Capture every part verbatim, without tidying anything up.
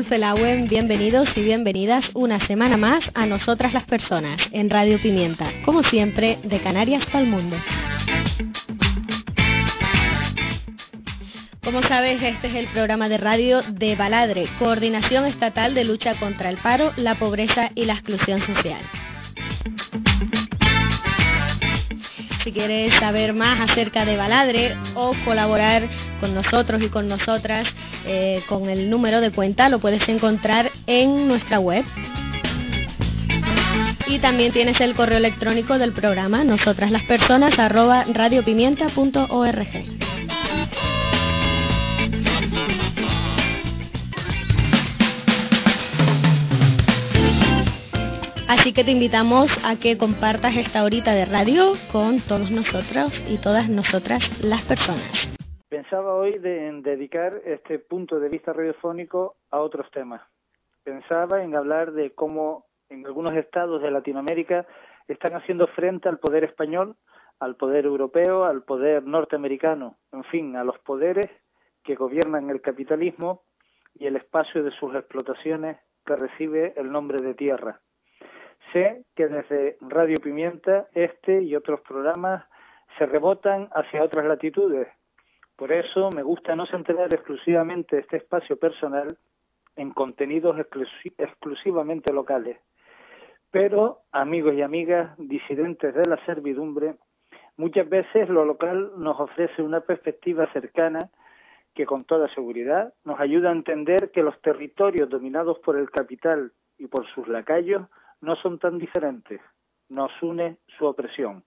Felagüen, bienvenidos y bienvenidas una semana más a Nosotras las Personas, en Radio Pimienta, como siempre, de Canarias para el mundo. Como sabes, este es el programa de radio de Baladre, Coordinación Estatal de Lucha contra el Paro, la Pobreza y la Exclusión Social. Si quieres saber más acerca de Baladre o colaborar con nosotros y con nosotras eh, con el número de cuenta, lo puedes encontrar en nuestra web. Y también tienes el correo electrónico del programa, nosotraslaspersonas arroba radiopimienta punto org. Así que te invitamos a que compartas esta horita de radio con todos nosotros y todas nosotras las personas. Pensaba hoy de, en dedicar este punto de vista radiofónico a otros temas. Pensaba en hablar de cómo en algunos estados de Latinoamérica están haciendo frente al poder español, al poder europeo, al poder norteamericano, en fin, a los poderes que gobiernan el capitalismo y el espacio de sus explotaciones que recibe el nombre de tierra. Sé que desde Radio Pimienta este y otros programas se rebotan hacia otras latitudes. Por eso me gusta no centrar exclusivamente este espacio personal en contenidos exclusi- exclusivamente locales. Pero, amigos y amigas disidentes de la servidumbre, muchas veces lo local nos ofrece una perspectiva cercana que con toda seguridad nos ayuda a entender que los territorios dominados por el capital y por sus lacayos no son tan diferentes, nos une su opresión.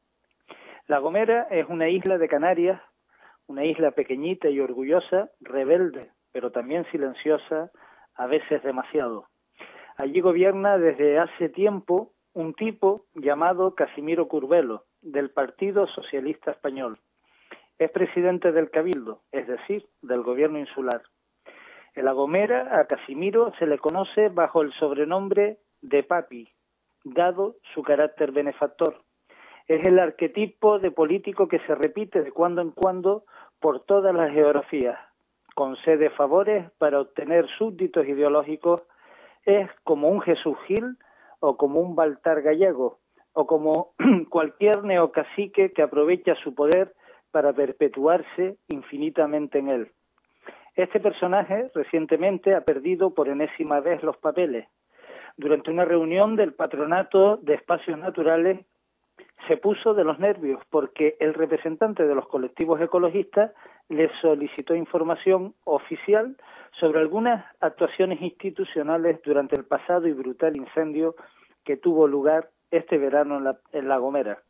La Gomera es una isla de Canarias, una isla pequeñita y orgullosa, rebelde, pero también silenciosa, a veces demasiado. Allí gobierna desde hace tiempo un tipo llamado Casimiro Curbelo, del Partido Socialista Español. Es presidente del Cabildo, es decir, del gobierno insular. En La Gomera a Casimiro se le conoce bajo el sobrenombre de Papi, dado su carácter benefactor. Es el arquetipo de político que se repite de cuando en cuando por todas las geografías. Concede favores para obtener súbditos ideológicos. Es como un Jesús Gil o como un Baltar gallego o como cualquier neocacique que aprovecha su poder para perpetuarse infinitamente en él. Este personaje recientemente ha perdido por enésima vez los papeles. Durante una reunión del Patronato de Espacios Naturales se puso de los nervios porque el representante de los colectivos ecologistas le solicitó información oficial sobre algunas actuaciones institucionales durante el pasado y brutal incendio que tuvo lugar este verano en la, en La Gomera.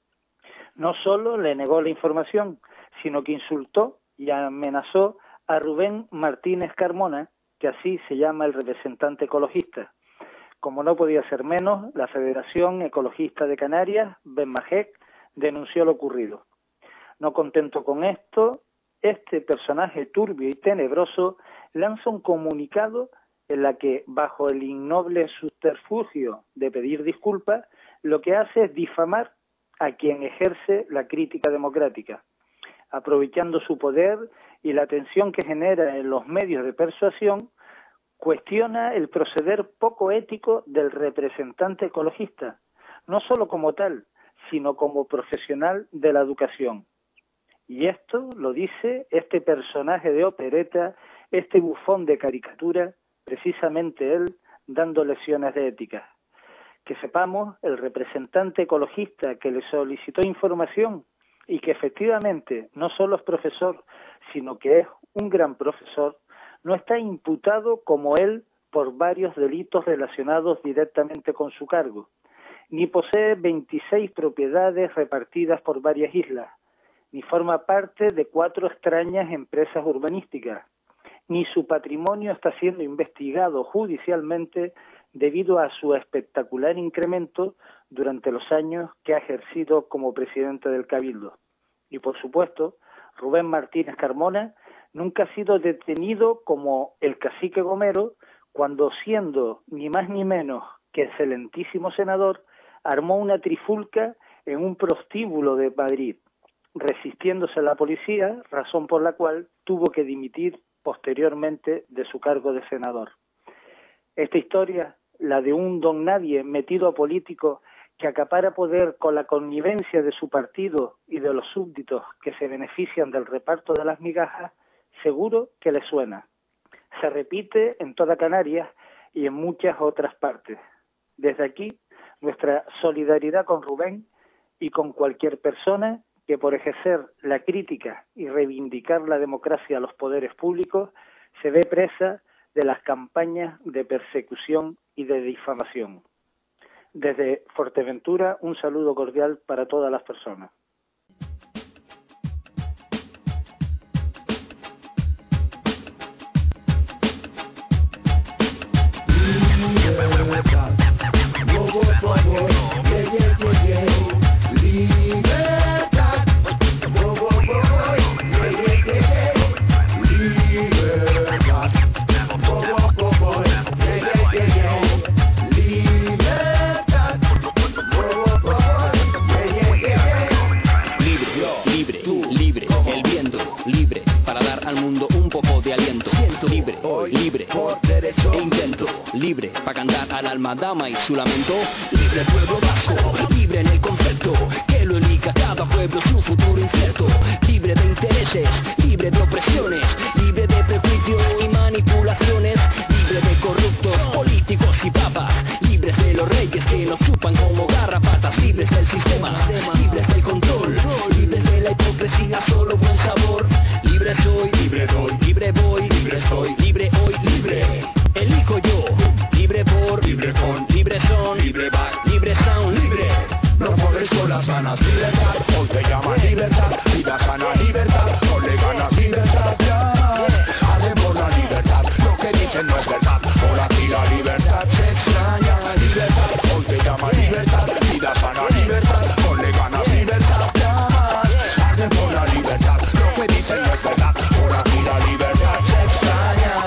No solo le negó la información, sino que insultó y amenazó a Rubén Martínez Carmona, que así se llama el representante ecologista. Como no podía ser menos, la Federación Ecologista de Canarias, BENMAJEC, denunció lo ocurrido. No contento con esto, este personaje turbio y tenebroso lanza un comunicado en la que, bajo el innoble subterfugio de pedir disculpas, lo que hace es difamar a quien ejerce la crítica democrática. Aprovechando su poder y la tensión que genera en los medios de persuasión, cuestiona el proceder poco ético del representante ecologista, no solo como tal, sino como profesional de la educación. Y esto lo dice este personaje de opereta, este bufón de caricatura, precisamente él, dando lecciones de ética. Que sepamos, el representante ecologista que le solicitó información y que efectivamente no solo es profesor, sino que es un gran profesor, no está imputado como él por varios delitos relacionados directamente con su cargo, ni posee veintiséis propiedades repartidas por varias islas, ni forma parte de cuatro extrañas empresas urbanísticas, ni su patrimonio está siendo investigado judicialmente debido a su espectacular incremento durante los años que ha ejercido como presidente del Cabildo. Y por supuesto, Rubén Martínez Carmona nunca ha sido detenido como el cacique gomero cuando, siendo ni más ni menos que excelentísimo senador, armó una trifulca en un prostíbulo de Madrid, resistiéndose a la policía, razón por la cual tuvo que dimitir posteriormente de su cargo de senador. Esta historia, la de un don nadie metido a político que acapara poder con la connivencia de su partido y de los súbditos que se benefician del reparto de las migajas, seguro que le suena. Se repite en toda Canarias y en muchas otras partes. Desde aquí, nuestra solidaridad con Rubén y con cualquier persona que por ejercer la crítica y reivindicar la democracia a los poderes públicos se ve presa de las campañas de persecución y de difamación. Desde Fuerteventura, un saludo cordial para todas las personas. Libre para cantar al alma dama y su lamento. Libre el pueblo vasco, libre en el concepto que lo elija cada pueblo su futuro incierto. Libre de intereses, libre de opresiones, libre de prejuicios y manipulaciones, libre de corruptos políticos y papas, libres de los reyes que nos chupan como garrapatas, libres del sistema, libres del control, libres de la hipocresía, solo buen sabor. Libre soy, libre doy, libre voy, libre estoy, libre hoy, libre. Elijo yo, libre por, libre con, libre son, libre back, libre sound, libre. No podéis con las ganas, libertad, hoy te llaman libertad, vida sana, libertad, ponle ganas, libertad, ya. Hacen por la libertad, lo que dicen no es verdad, por aquí la libertad se extraña, libertad, hoy te llaman libertad, vida sana, libertad, ponle ganas, libertad, ya. Hacen por la libertad, lo que dicen no es verdad, por aquí la libertad se extraña.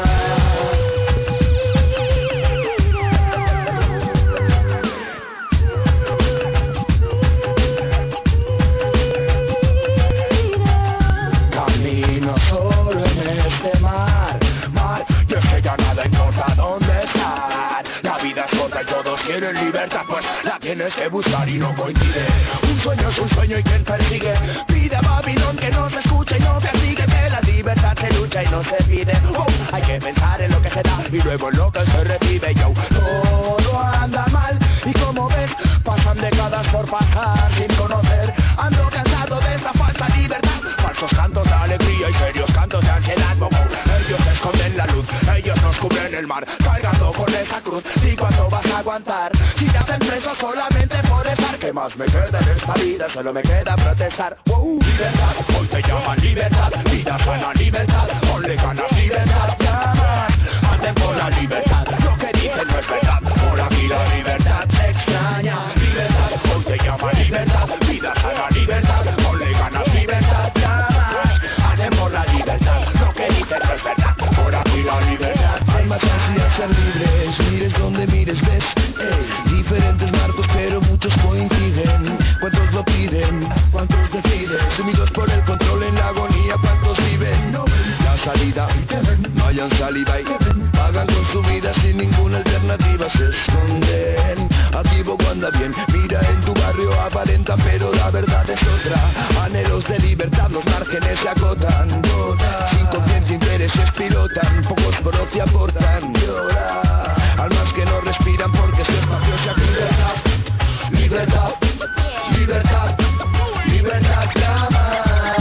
Quieren libertad, pues la tienes que buscar y no coincide. Un sueño es un sueño y quien persigue pide a Babilón que no se escuche y no castigue, que la libertad se lucha y no se pide. Oh, hay que pensar en lo que se da y luego en lo que se recibe. Yo, todo anda mal y como ves pasan décadas por pasar sin conocer. Ando cansado de esta falsa libertad, falsos cantos de alegría y serios cantos de ansiedad. Oh, ellos esconden la luz, ellos nos cubren el mar, cargando con esa cruz. ¿Y cuánto vas a aguantar? Si te hacen preso solamente por estar, ¿qué más me queda en esta vida? Solo me queda protestar. Wow, libertad, hoy te llaman libertad, vida sana, libertad, ponle ganas, libertad, llamas, anden por la libertad, lo que dicen no es verdad, por aquí la libertad se extraña, libertad, hoy te llaman libertad, vida sana, libertad, ponle ganas, libertad, llamas, anden por la libertad, lo que dicen no es verdad, por aquí la libertad. Hay más ansiedad ser libres, mires donde mires, ves, ey, diferentes marcos pero muchos coinciden. ¿Cuántos lo piden? ¿Cuántos deciden? Sumidos por el control en la agonía, ¿cuántos viven? No ven la salida, no hayan salida y pagan con su vida sin ninguna alternativa, se esconden. Activo cuando bien, mira en tu barrio aparentan pero la verdad es otra. Anhelos de libertad, los márgenes se acotan, sin conciencia intereses pilotan, pocos por ocio aportan. Llora, almas que no respiran porque su espacio se libertad, libertad, libertad, libertad, clama.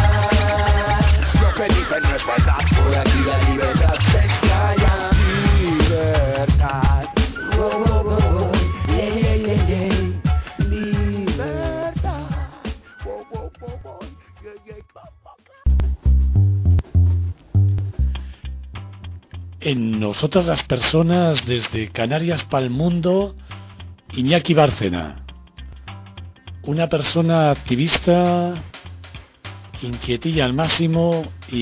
Lo que dicen no es verdad, por aquí la libertad se extraña. Libertad, oh, oh, oh, yeah, yeah, yeah, yeah. Libertad, oh, oh, oh, oh, yeah, yeah, oh, oh. En nosotras las personas, desde Canarias pa'l mundo, Iñaki Bárcena, una persona activista, inquietilla al máximo y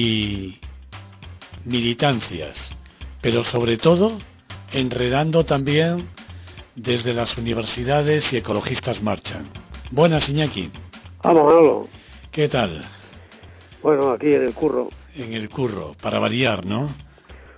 multimilitancias, pero sobre todo enredando también desde las universidades y Ecologistas Marchan. Buenas, Iñaki. Vamos, vamos. ¿Qué tal? Bueno, aquí en el curro. En el curro, para variar, ¿no?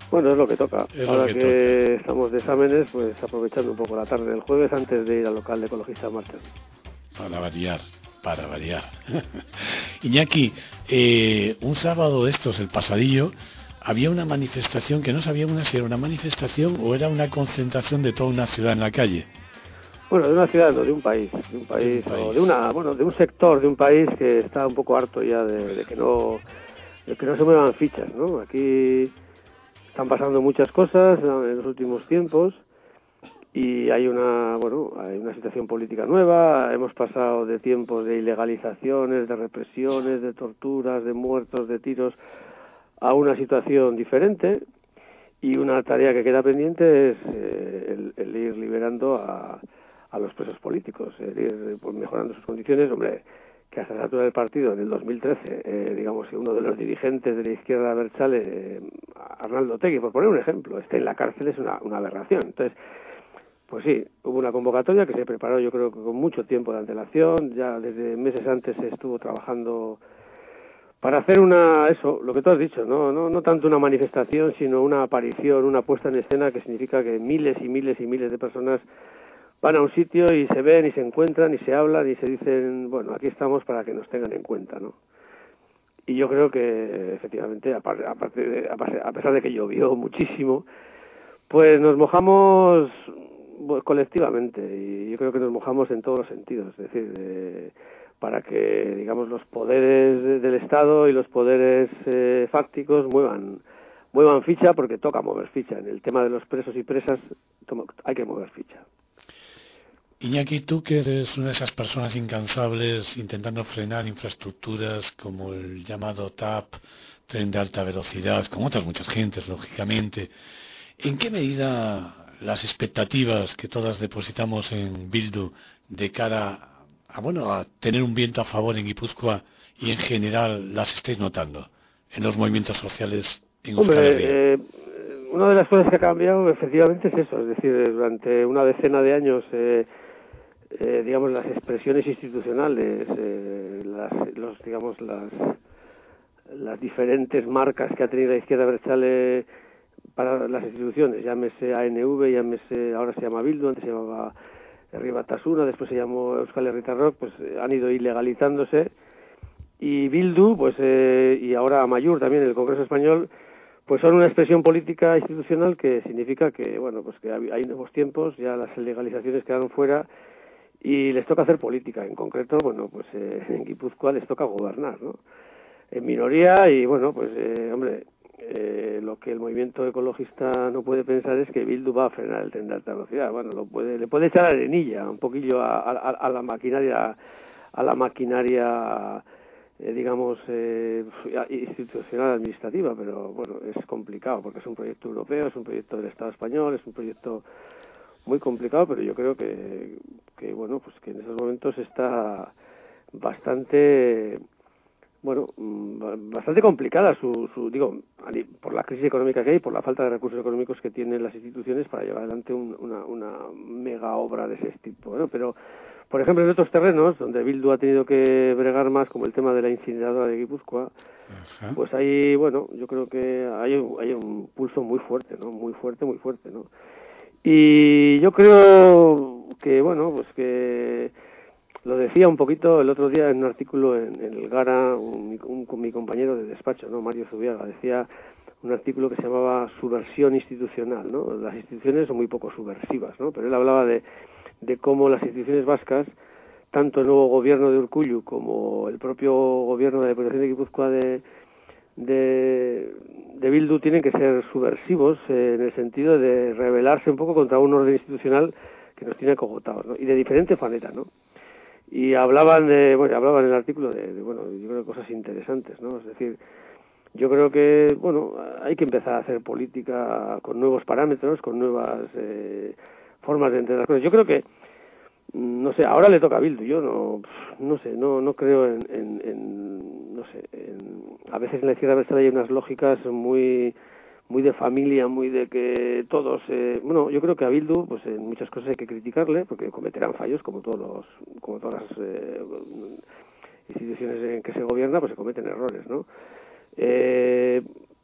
Bueno, es lo que toca. Es Ahora que que, toca. estamos de exámenes, pues aprovechando un poco la tarde del jueves antes de ir al local de Ecologistas Marchan. Para variar, para variar. Iñaki, eh, un sábado de estos, el pasadillo, había una manifestación que no sabíamos si era una manifestación o era una concentración de toda una ciudad en la calle. Bueno, de una ciudad, no, de un país, de un país, de un país. o de una, bueno, de un sector de un país que está un poco harto ya de, de que no, de que no se muevan fichas, ¿no? Aquí están pasando muchas cosas en los últimos tiempos y hay una, bueno, hay una situación política nueva. Hemos pasado de tiempos de ilegalizaciones, de represiones, de torturas, de muertos, de tiros, a una situación diferente, y una tarea que queda pendiente es eh, el, el ir liberando a, a los presos políticos, el ir pues, mejorando sus condiciones. Hombre, que a esa altura del partido, en el dos mil trece, eh, digamos que uno de los dirigentes de la izquierda abertzale, eh, Arnaldo Otegi, por poner un ejemplo, esté en la cárcel es una, una aberración. Entonces, pues sí, hubo una convocatoria que se preparó, yo creo que con mucho tiempo de antelación. Ya desde meses antes se estuvo trabajando para hacer una, eso, lo que tú has dicho, no, no, no tanto una manifestación, sino una aparición, una puesta en escena, que significa que miles y miles y miles de personas van a un sitio y se ven y se encuentran y se hablan y se dicen, bueno, aquí estamos para que nos tengan en cuenta, ¿no? Y yo creo que, efectivamente, aparte, aparte de, a pesar de que llovió muchísimo, pues nos mojamos pues, colectivamente, y yo creo que nos mojamos en todos los sentidos, es decir, eh, para que, digamos, los poderes del Estado y los poderes eh, fácticos muevan muevan ficha, porque toca mover ficha. En el tema de los presos y presas hay que mover ficha. Iñaki, tú que eres una de esas personas incansables intentando frenar infraestructuras como el llamado T A P, tren de alta velocidad, con otras muchas gentes, lógicamente, ¿en qué medida las expectativas que todas depositamos en Bildu de cara a, bueno, a tener un viento a favor en Guipúzcoa y en general las estáis notando en los movimientos sociales en Euskal Herria? Hombre, eh, una de las cosas que ha cambiado efectivamente es eso, es decir, durante una decena de años, eh, eh, digamos, las expresiones institucionales, eh, las, los, digamos, las, las diferentes marcas que ha tenido la izquierda abertzale para las instituciones, llámese A N V, llámese, ahora se llama Bildu, antes se llamaba Herri Batasuna, después se llamó Euskal Herritarrok, pues eh, han ido ilegalizándose, y Bildu, pues eh, y ahora Amaiur también, el Congreso Español, pues son una expresión política institucional que significa que, bueno, pues que hay nuevos tiempos, ya las legalizaciones quedaron fuera y les toca hacer política. En concreto, bueno, pues eh, en Guipúzcoa les toca gobernar, ¿no? En minoría, y bueno, pues eh, hombre, eh, lo que el movimiento ecologista no puede pensar es que Bildu va a frenar el tren de alta velocidad. Bueno, lo puede, le puede echar arenilla un poquillo a, a, a la maquinaria, a la maquinaria eh, digamos eh, institucional administrativa, pero bueno, es complicado porque es un proyecto europeo, es un proyecto del Estado español, es un proyecto muy complicado, pero yo creo que, que bueno, pues que en esos momentos está bastante, bueno, bastante complicada su, su digo, por la crisis económica que hay, por la falta de recursos económicos que tienen las instituciones para llevar adelante un, una, una mega obra de ese tipo, ¿no? Pero, por ejemplo, en otros terrenos donde Bildu ha tenido que bregar más, como el tema de la incineradora de Guipúzcoa, uh-huh. pues ahí, bueno, yo creo que hay un, hay un pulso muy fuerte, ¿no? Muy fuerte, muy fuerte, ¿no? Y yo creo que, bueno, pues que lo decía un poquito el otro día en un artículo en, en el Gara, un, un, un, mi compañero de despacho, ¿no? Mario Zubiaga, decía un artículo que se llamaba Subversión institucional, ¿no? Las instituciones son muy poco subversivas, ¿no? Pero él hablaba de, de cómo las instituciones vascas, tanto el nuevo gobierno de Urkullu como el propio gobierno de la Diputación de Guipúzcoa de De, de Bildu, tienen que ser subversivos eh, en el sentido de rebelarse un poco contra un orden institucional que nos tiene acogotados, ¿no? Y de diferente manera, ¿no? Y hablaban de, bueno, hablaban en el artículo de, de, bueno, yo creo que cosas interesantes, ¿no? Es decir, yo creo que, bueno, hay que empezar a hacer política con nuevos parámetros, con nuevas eh, formas de entender las cosas. Yo creo que, no sé, ahora le toca a Bildu, yo no, no sé, no, no creo en, en, en no sé, en, a veces en la izquierda abertzale hay unas lógicas muy, muy de familia, muy de que todos, eh, bueno, yo creo que a Bildu, pues en muchas cosas hay que criticarle, porque cometerán fallos, como todos los, como todas las eh, instituciones en que se gobierna, pues se cometen errores, ¿no? Eh,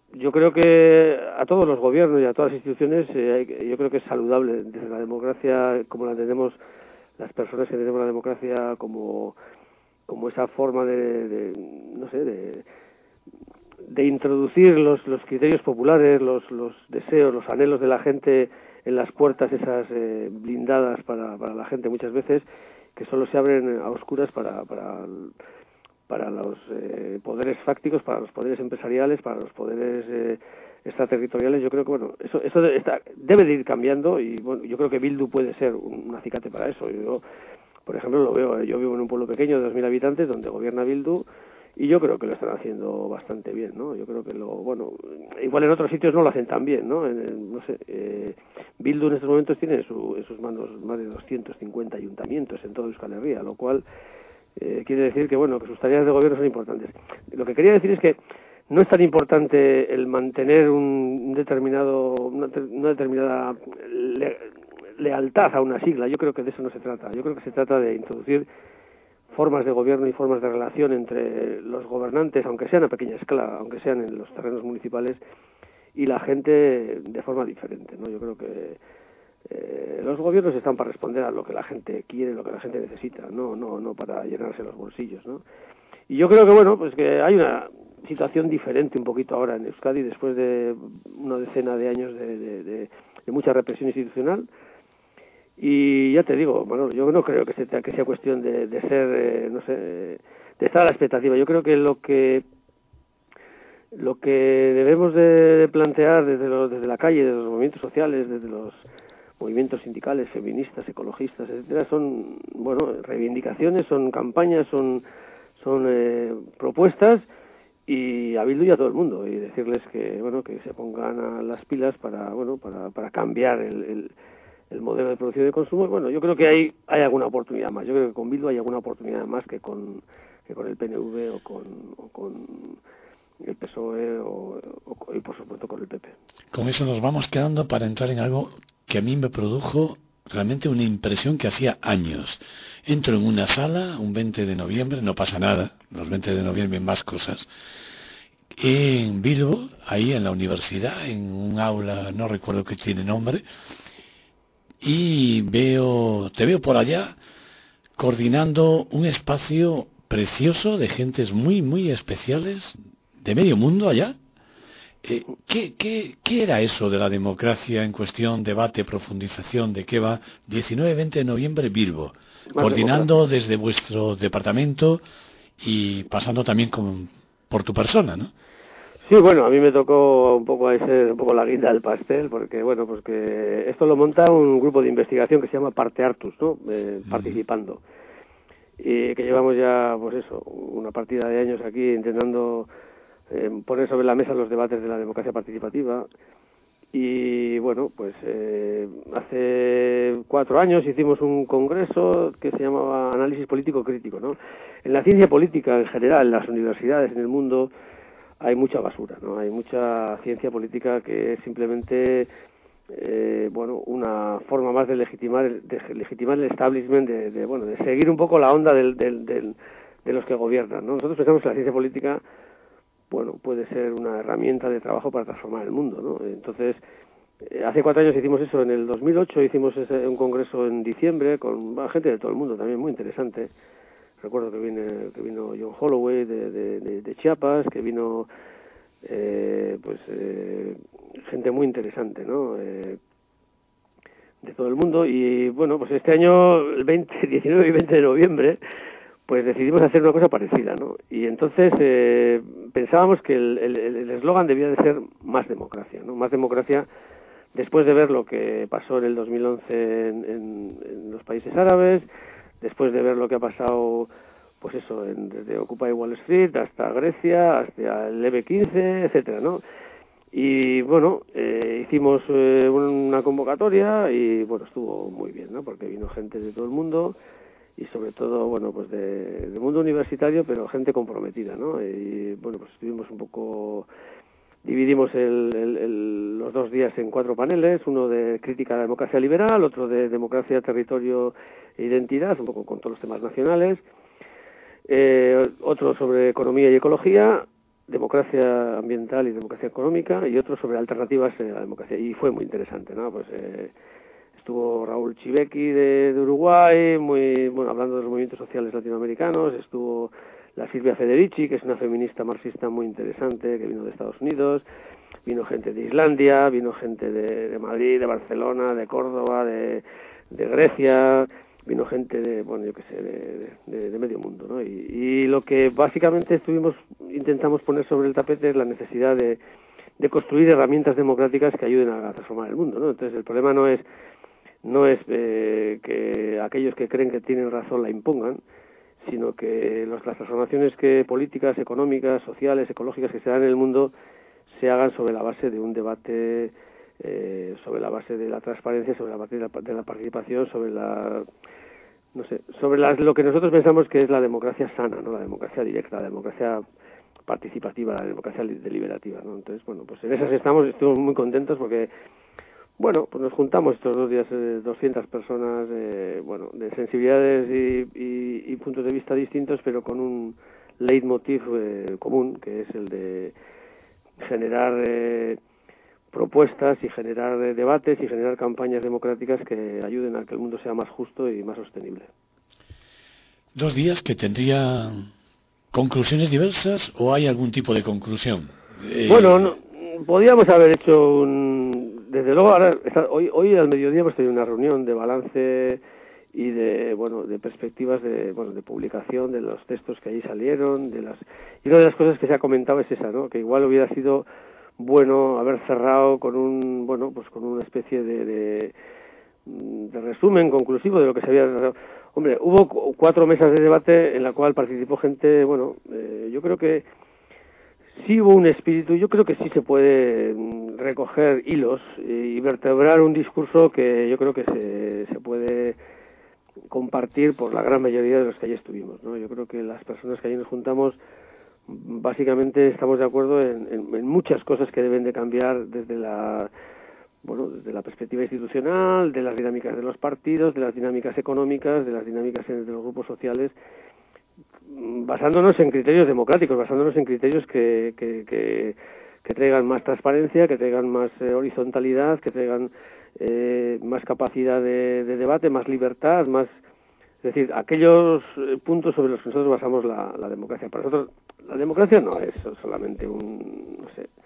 yo creo que a todos los gobiernos y a todas las instituciones, eh, yo creo que es saludable desde la democracia, como la entendemos las personas que entendemos la democracia como como esa forma de, de no sé, de, de introducir los, los criterios populares, los, los deseos, los anhelos de la gente en las puertas esas eh, blindadas para, para la gente muchas veces, que solo se abren a oscuras para, para, para los eh, poderes fácticos, para los poderes empresariales, para los poderes eh, extraterritoriales. Yo creo que, bueno, eso, eso debe, está, debe de ir cambiando y, bueno, yo creo que Bildu puede ser un, un acicate para eso. Yo, por ejemplo, lo veo, yo vivo en un pueblo pequeño de dos mil habitantes donde gobierna Bildu y yo creo que lo están haciendo bastante bien, ¿no? Yo creo que lo, bueno, igual en otros sitios no lo hacen tan bien, ¿no? En, en, no sé, eh, Bildu en estos momentos tiene en, su, en sus manos más de doscientos cincuenta ayuntamientos en toda Euskal Herria, lo cual eh, quiere decir que, bueno, que sus tareas de gobierno son importantes. Lo que quería decir es que no es tan importante el mantener un determinado, una, una determinada le, lealtad a una sigla. Yo creo que de eso no se trata. Yo creo que se trata de introducir formas de gobierno y formas de relación entre los gobernantes, aunque sean a pequeña escala, aunque sean en los terrenos municipales, y la gente de forma diferente, ¿no? Yo creo que eh, los gobiernos están para responder a lo que la gente quiere, lo que la gente necesita, no, no, no para llenarse los bolsillos, ¿no? Y yo creo que, bueno, pues que hay una situación diferente un poquito ahora en Euskadi después de una decena de años de, de, de, de mucha represión institucional. Y ya te digo, Manolo, yo no creo que sea, que sea cuestión de, de ser, eh, no sé, de estar a la expectativa. Yo creo que lo que lo que debemos de plantear desde, los, desde la calle, desde los movimientos sociales, desde los movimientos sindicales, feministas, ecologistas, etcétera, son, bueno, reivindicaciones, son campañas, son son eh, propuestas, y a Bildu y a todo el mundo, y decirles que, bueno, que se pongan a las pilas para, bueno, para, para cambiar el, el el modelo de producción y de consumo. Bueno, yo creo que hay hay alguna oportunidad más. Yo creo que con Bildu hay alguna oportunidad más que con que con el P N V o con o con el P S O E o, o, y por supuesto con el P P. Con eso nos vamos quedando para entrar en algo que a mí me produjo realmente una impresión que hacía años. Entro en una sala un veinte de noviembre, no pasa nada, los veinte de noviembre hay más cosas, en Bilbo, ahí en la universidad, en un aula, no recuerdo qué tiene nombre, y veo, te veo por allá coordinando un espacio precioso de gentes muy, muy especiales de medio mundo allá. Eh, ¿qué, qué, ¿Qué era eso de la democracia en cuestión, debate, profundización? ¿De qué va? diecinueve veinte de noviembre, Bilbo, más coordinando democracia desde vuestro departamento y pasando también con, por tu persona, ¿no? Sí, bueno, a mí me tocó un poco a ser un poco la guinda del pastel, porque, bueno, pues que esto lo monta un grupo de investigación que se llama Parte Artus, ¿no? Eh, uh-huh. Participando. Y que llevamos ya, pues eso, una partida de años aquí intentando eh, poner sobre la mesa los debates de la democracia participativa. Y, bueno, pues eh, hace cuatro años hicimos un congreso que se llamaba Análisis Político Crítico, ¿no? En la ciencia política en general, en las universidades, en el mundo, hay mucha basura, ¿no? Hay mucha ciencia política que es simplemente, eh, bueno, una forma más de legitimar, de legitimar el establishment, de, de, bueno, de seguir un poco la onda del, del, del, de los que gobiernan, ¿no? Nosotros pensamos que la ciencia política, bueno, puede ser una herramienta de trabajo para transformar el mundo, ¿no? Entonces, eh, hace cuatro años hicimos eso, en el dos mil ocho hicimos ese, un congreso en diciembre con bueno, gente de todo el mundo también, muy interesante. Recuerdo que, viene, que vino John Holloway de, de, de, de Chiapas, que vino eh, pues eh, gente muy interesante, ¿no? Eh, de todo el mundo. Y bueno, pues este año, el veinte, diecinueve y veinte de noviembre, pues decidimos hacer una cosa parecida, ¿no? Y entonces eh, pensábamos que el eslogan debía de ser más democracia, ¿no? Más democracia después de ver lo que pasó en el dos mil once en, en, en los países árabes, después de ver lo que ha pasado, pues eso, en, desde Occupy Wall Street hasta Grecia, hasta el eve quince, etcétera, ¿no? Y bueno, eh, hicimos eh, una convocatoria y bueno, estuvo muy bien, ¿no? Porque vino gente de todo el mundo y sobre todo, bueno, pues de, del mundo universitario, pero gente comprometida, ¿no? Y bueno, pues estuvimos un poco, dividimos el, el, el, los dos días en cuatro paneles, uno de crítica a la democracia liberal, otro de democracia, territorio e identidad, un poco con todos los temas nacionales, eh, otro sobre economía y ecología, democracia ambiental y democracia económica, y otro sobre alternativas a la democracia, y fue muy interesante, ¿no? Pues eh, estuvo Raúl Chivecki de, de Uruguay, muy bueno, hablando de los movimientos sociales latinoamericanos, estuvo la Silvia Federici, que es una feminista marxista muy interesante, que vino de Estados Unidos, vino gente de Islandia, vino gente de, de Madrid, de Barcelona, de Córdoba, de, de Grecia, vino gente de, bueno, yo qué sé, de, de, de medio mundo, ¿no? Y, y lo que básicamente estuvimos, intentamos poner sobre el tapete es la necesidad de, de construir herramientas democráticas que ayuden a transformar el mundo, ¿no? Entonces el problema no es, no es eh, que aquellos que creen que tienen razón la impongan, sino que los, las transformaciones que políticas, económicas, sociales, ecológicas que se dan en el mundo se hagan sobre la base de un debate, eh, sobre la base de la transparencia, sobre la base de la, de la participación, sobre la, no sé, sobre las, lo que nosotros pensamos que es la democracia sana, ¿no? La democracia directa, la democracia participativa, la democracia deliberativa, ¿no? Entonces, bueno, pues en esas estamos, estamos muy contentos porque, bueno, pues nos juntamos estos dos días eh, doscientas personas, eh, bueno, de sensibilidades y, y, y puntos de vista distintos, pero con un leitmotiv eh, común, que es el de generar eh, propuestas y generar eh, debates y generar campañas democráticas que ayuden a que el mundo sea más justo y más sostenible. Dos días que tendrían conclusiones diversas, ¿o hay algún tipo de conclusión? Eh... Bueno, no, podríamos haber hecho un... Desde luego, ahora está, hoy, hoy al mediodía hemos tenido una reunión de balance y de, bueno, de perspectivas de, bueno, de publicación de los textos que allí salieron, de las, y una de las cosas que se ha comentado es esa, ¿no? Que igual hubiera sido bueno haber cerrado con un, bueno, pues con una especie de, de, de resumen conclusivo de lo que se había tratado. Hombre, hubo cuatro mesas de debate en la cual participó gente, bueno, eh, yo creo que sí hubo un espíritu, yo creo que sí se puede recoger hilos y vertebrar un discurso que yo creo que se, se puede compartir por la gran mayoría de los que allí estuvimos, ¿no? Yo creo que las personas que allí nos juntamos básicamente estamos de acuerdo en, en, en muchas cosas que deben de cambiar desde la, bueno, desde la perspectiva institucional, de las dinámicas de los partidos, de las dinámicas económicas, de las dinámicas de los grupos sociales, basándonos en criterios democráticos, basándonos en criterios que, que, que, que traigan más transparencia, que traigan más eh, horizontalidad, que traigan eh, más capacidad de, de debate, más libertad, más, es decir, aquellos puntos sobre los que nosotros basamos la, la democracia. Para nosotros la democracia no es solamente un, no sé,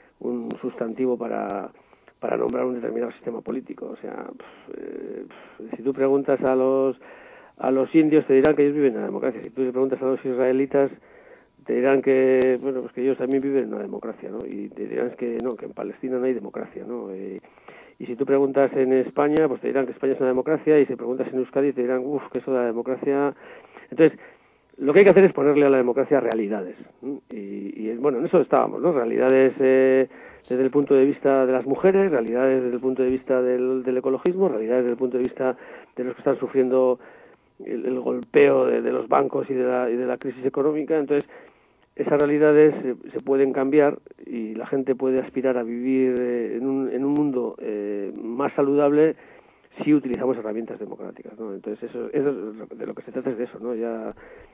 un sustantivo para para nombrar un determinado sistema político. O sea, pff, eh, pff, si tú preguntas a los a los indios te dirán que ellos viven en la democracia. Si tú le preguntas a los israelitas te dirán que, bueno, pues que ellos también viven en una democracia, ¿no? Y te dirán que no, que en Palestina no hay democracia, ¿no? Eh, y si tú preguntas en España, pues te dirán que España es una democracia, y si preguntas en Euskadi te dirán, uff, que eso de la democracia. Entonces, lo que hay que hacer es ponerle a la democracia realidades. ¿no? Y, y, bueno, en eso estábamos, ¿no? Realidades eh, desde el punto de vista de las mujeres, realidades desde el punto de vista del, del ecologismo, realidades desde el punto de vista de los que están sufriendo el, el golpeo de, de los bancos y de, la, y de la crisis económica. Entonces, esas realidades se, se pueden cambiar y la gente puede aspirar a vivir eh, en, un, en un mundo eh, más saludable si utilizamos herramientas democráticas, ¿no? Entonces, eso, eso de lo que se trata es de eso, ¿no? Ya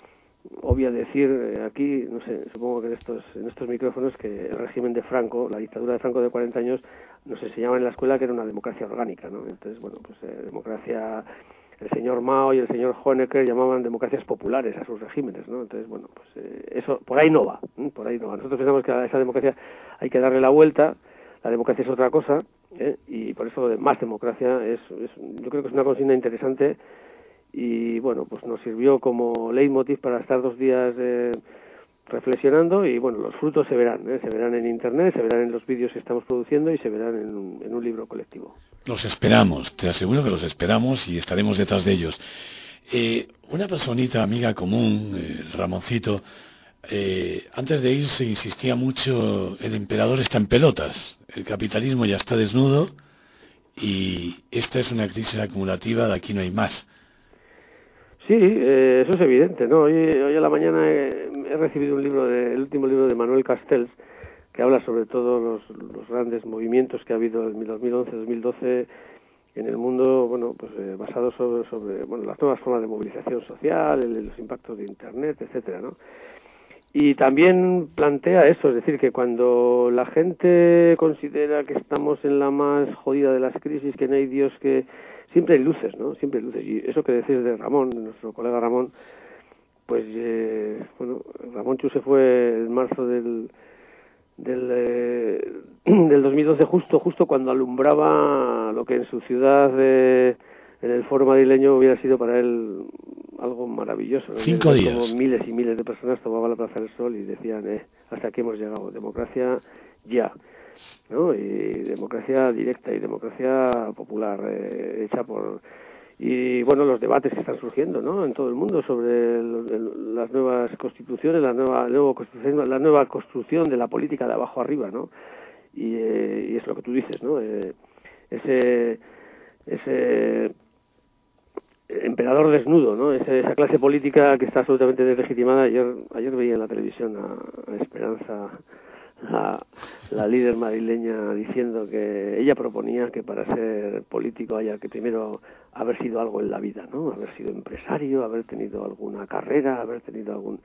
obvia decir eh, aquí, no sé, supongo que en estos, en estos micrófonos que el régimen de Franco, la dictadura de Franco de cuarenta años, nos enseñaban en la escuela que era una democracia orgánica, ¿no? Entonces, bueno, pues eh, democracia... El señor Mao y el señor Honecker llamaban democracias populares a sus regímenes, ¿no? Entonces, bueno, pues eh, eso por ahí no va, ¿eh? por ahí no va. Nosotros pensamos que a esa democracia hay que darle la vuelta. La democracia es otra cosa, ¿eh? Y por eso lo de más democracia es, es, yo creo que es una consigna interesante y, bueno, pues nos sirvió como leitmotiv para estar dos días eh, reflexionando y, bueno, los frutos se verán, ¿eh? Se verán en Internet, se verán en los vídeos que estamos produciendo y se verán en un, en un libro colectivo. Los esperamos, te aseguro que los esperamos y estaremos detrás de ellos. Eh, una personita amiga común, eh, Ramoncito, eh, antes de irse insistía mucho, el emperador está en pelotas, el capitalismo ya está desnudo y esta es una crisis acumulativa, de aquí no hay más. Sí, eh, eso es evidente, ¿no? Hoy, hoy a la mañana he, he recibido un libro, de, el último libro de Manuel Castells, que habla sobre todo los, los grandes movimientos que ha habido en dos mil once dos mil doce en el mundo, bueno, pues eh, basados sobre, sobre bueno, las nuevas formas de movilización social, el, los impactos de Internet, etcétera, ¿no? Y también plantea eso, es decir, que cuando la gente considera que estamos en la más jodida de las crisis, que no hay Dios, que siempre hay luces, ¿no? Siempre hay luces. Y eso que decís de Ramón, de nuestro colega Ramón, pues, eh, bueno, Ramón Chu se fue en marzo del del, eh, del dos mil doce, justo justo cuando alumbraba lo que en su ciudad, eh, en el foro madrileño, hubiera sido para él algo maravilloso, ¿no? Cinco días. Como miles y miles de personas tomaban la Plaza del Sol y decían, eh, hasta aquí hemos llegado, democracia ya, ¿no? Y democracia directa y democracia popular, eh, hecha por... Y bueno, los debates que están surgiendo, ¿no?, en todo el mundo sobre el, el, las nuevas constituciones, la nueva, nueva constitución, la nueva construcción de la política de abajo arriba, ¿no? Y, eh, y es lo que tú dices, ¿no? Eh, ese ese emperador desnudo, ¿no? Ese, esa clase política que está absolutamente deslegitimada. Ayer ayer veía en la televisión a, a Esperanza, la, la líder madrileña, diciendo que ella proponía que para ser político haya que primero haber sido algo en la vida, ¿no? Haber sido empresario, haber tenido alguna carrera, haber tenido algún...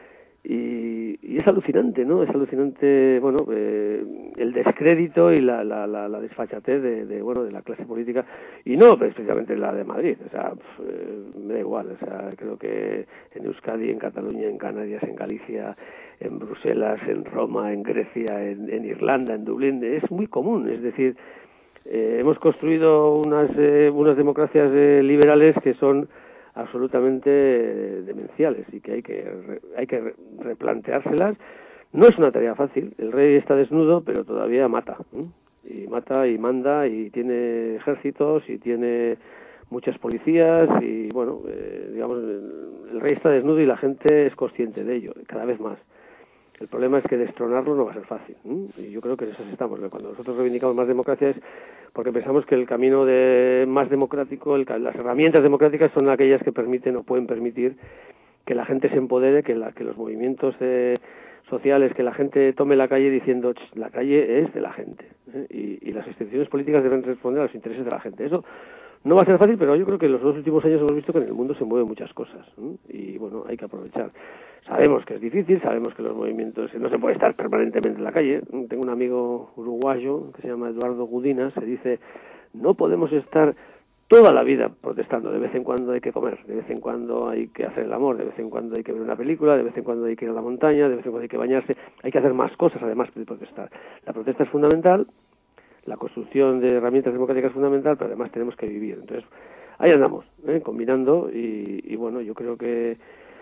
Y, y es alucinante, ¿no? Es alucinante, bueno, eh, el descrédito y la, la, la, la desfachatez de, de, bueno, de la clase política, y no especialmente la de Madrid, o sea, pf, eh, me da igual, o sea, creo que en Euskadi, en Cataluña, en Canarias, en Galicia, en Bruselas, en Roma, en Grecia, en, en Irlanda, en Dublín, es muy común, es decir, eh, hemos construido unas, eh, unas democracias eh, liberales que son absolutamente demenciales y que hay que re, hay que replanteárselas. No es una tarea fácil. El rey está desnudo, pero todavía mata, ¿eh? Y mata y manda y tiene ejércitos y tiene muchas policías y bueno, eh, digamos, el, el rey está desnudo y la gente es consciente de ello, cada vez más. El problema es que destronarlo no va a ser fácil, ¿eh? Y yo creo que en eso estamos. Cuando nosotros reivindicamos más democracia es porque pensamos que el camino de más democrático, el, las herramientas democráticas son aquellas que permiten o pueden permitir que la gente se empodere, que, la, que los movimientos eh, sociales, que la gente tome la calle diciendo la calle es de la gente, ¿eh? y, y las instituciones políticas deben responder a los intereses de la gente. Eso no va a ser fácil, pero yo creo que en los dos últimos años hemos visto que en el mundo se mueven muchas cosas, ¿eh? Y bueno, hay que aprovechar. Sabemos que es difícil, sabemos que los movimientos, no se puede estar permanentemente en la calle. Tengo un amigo uruguayo que se llama Eduardo Gudinas, se dice, no podemos estar toda la vida protestando, de vez en cuando hay que comer, de vez en cuando hay que hacer el amor, de vez en cuando hay que ver una película, de vez en cuando hay que ir a la montaña, de vez en cuando hay que bañarse, hay que hacer más cosas además de protestar. La protesta es fundamental, la construcción de herramientas democráticas es fundamental, pero además tenemos que vivir. Entonces, ahí andamos, ¿eh? combinando y, y bueno, yo creo que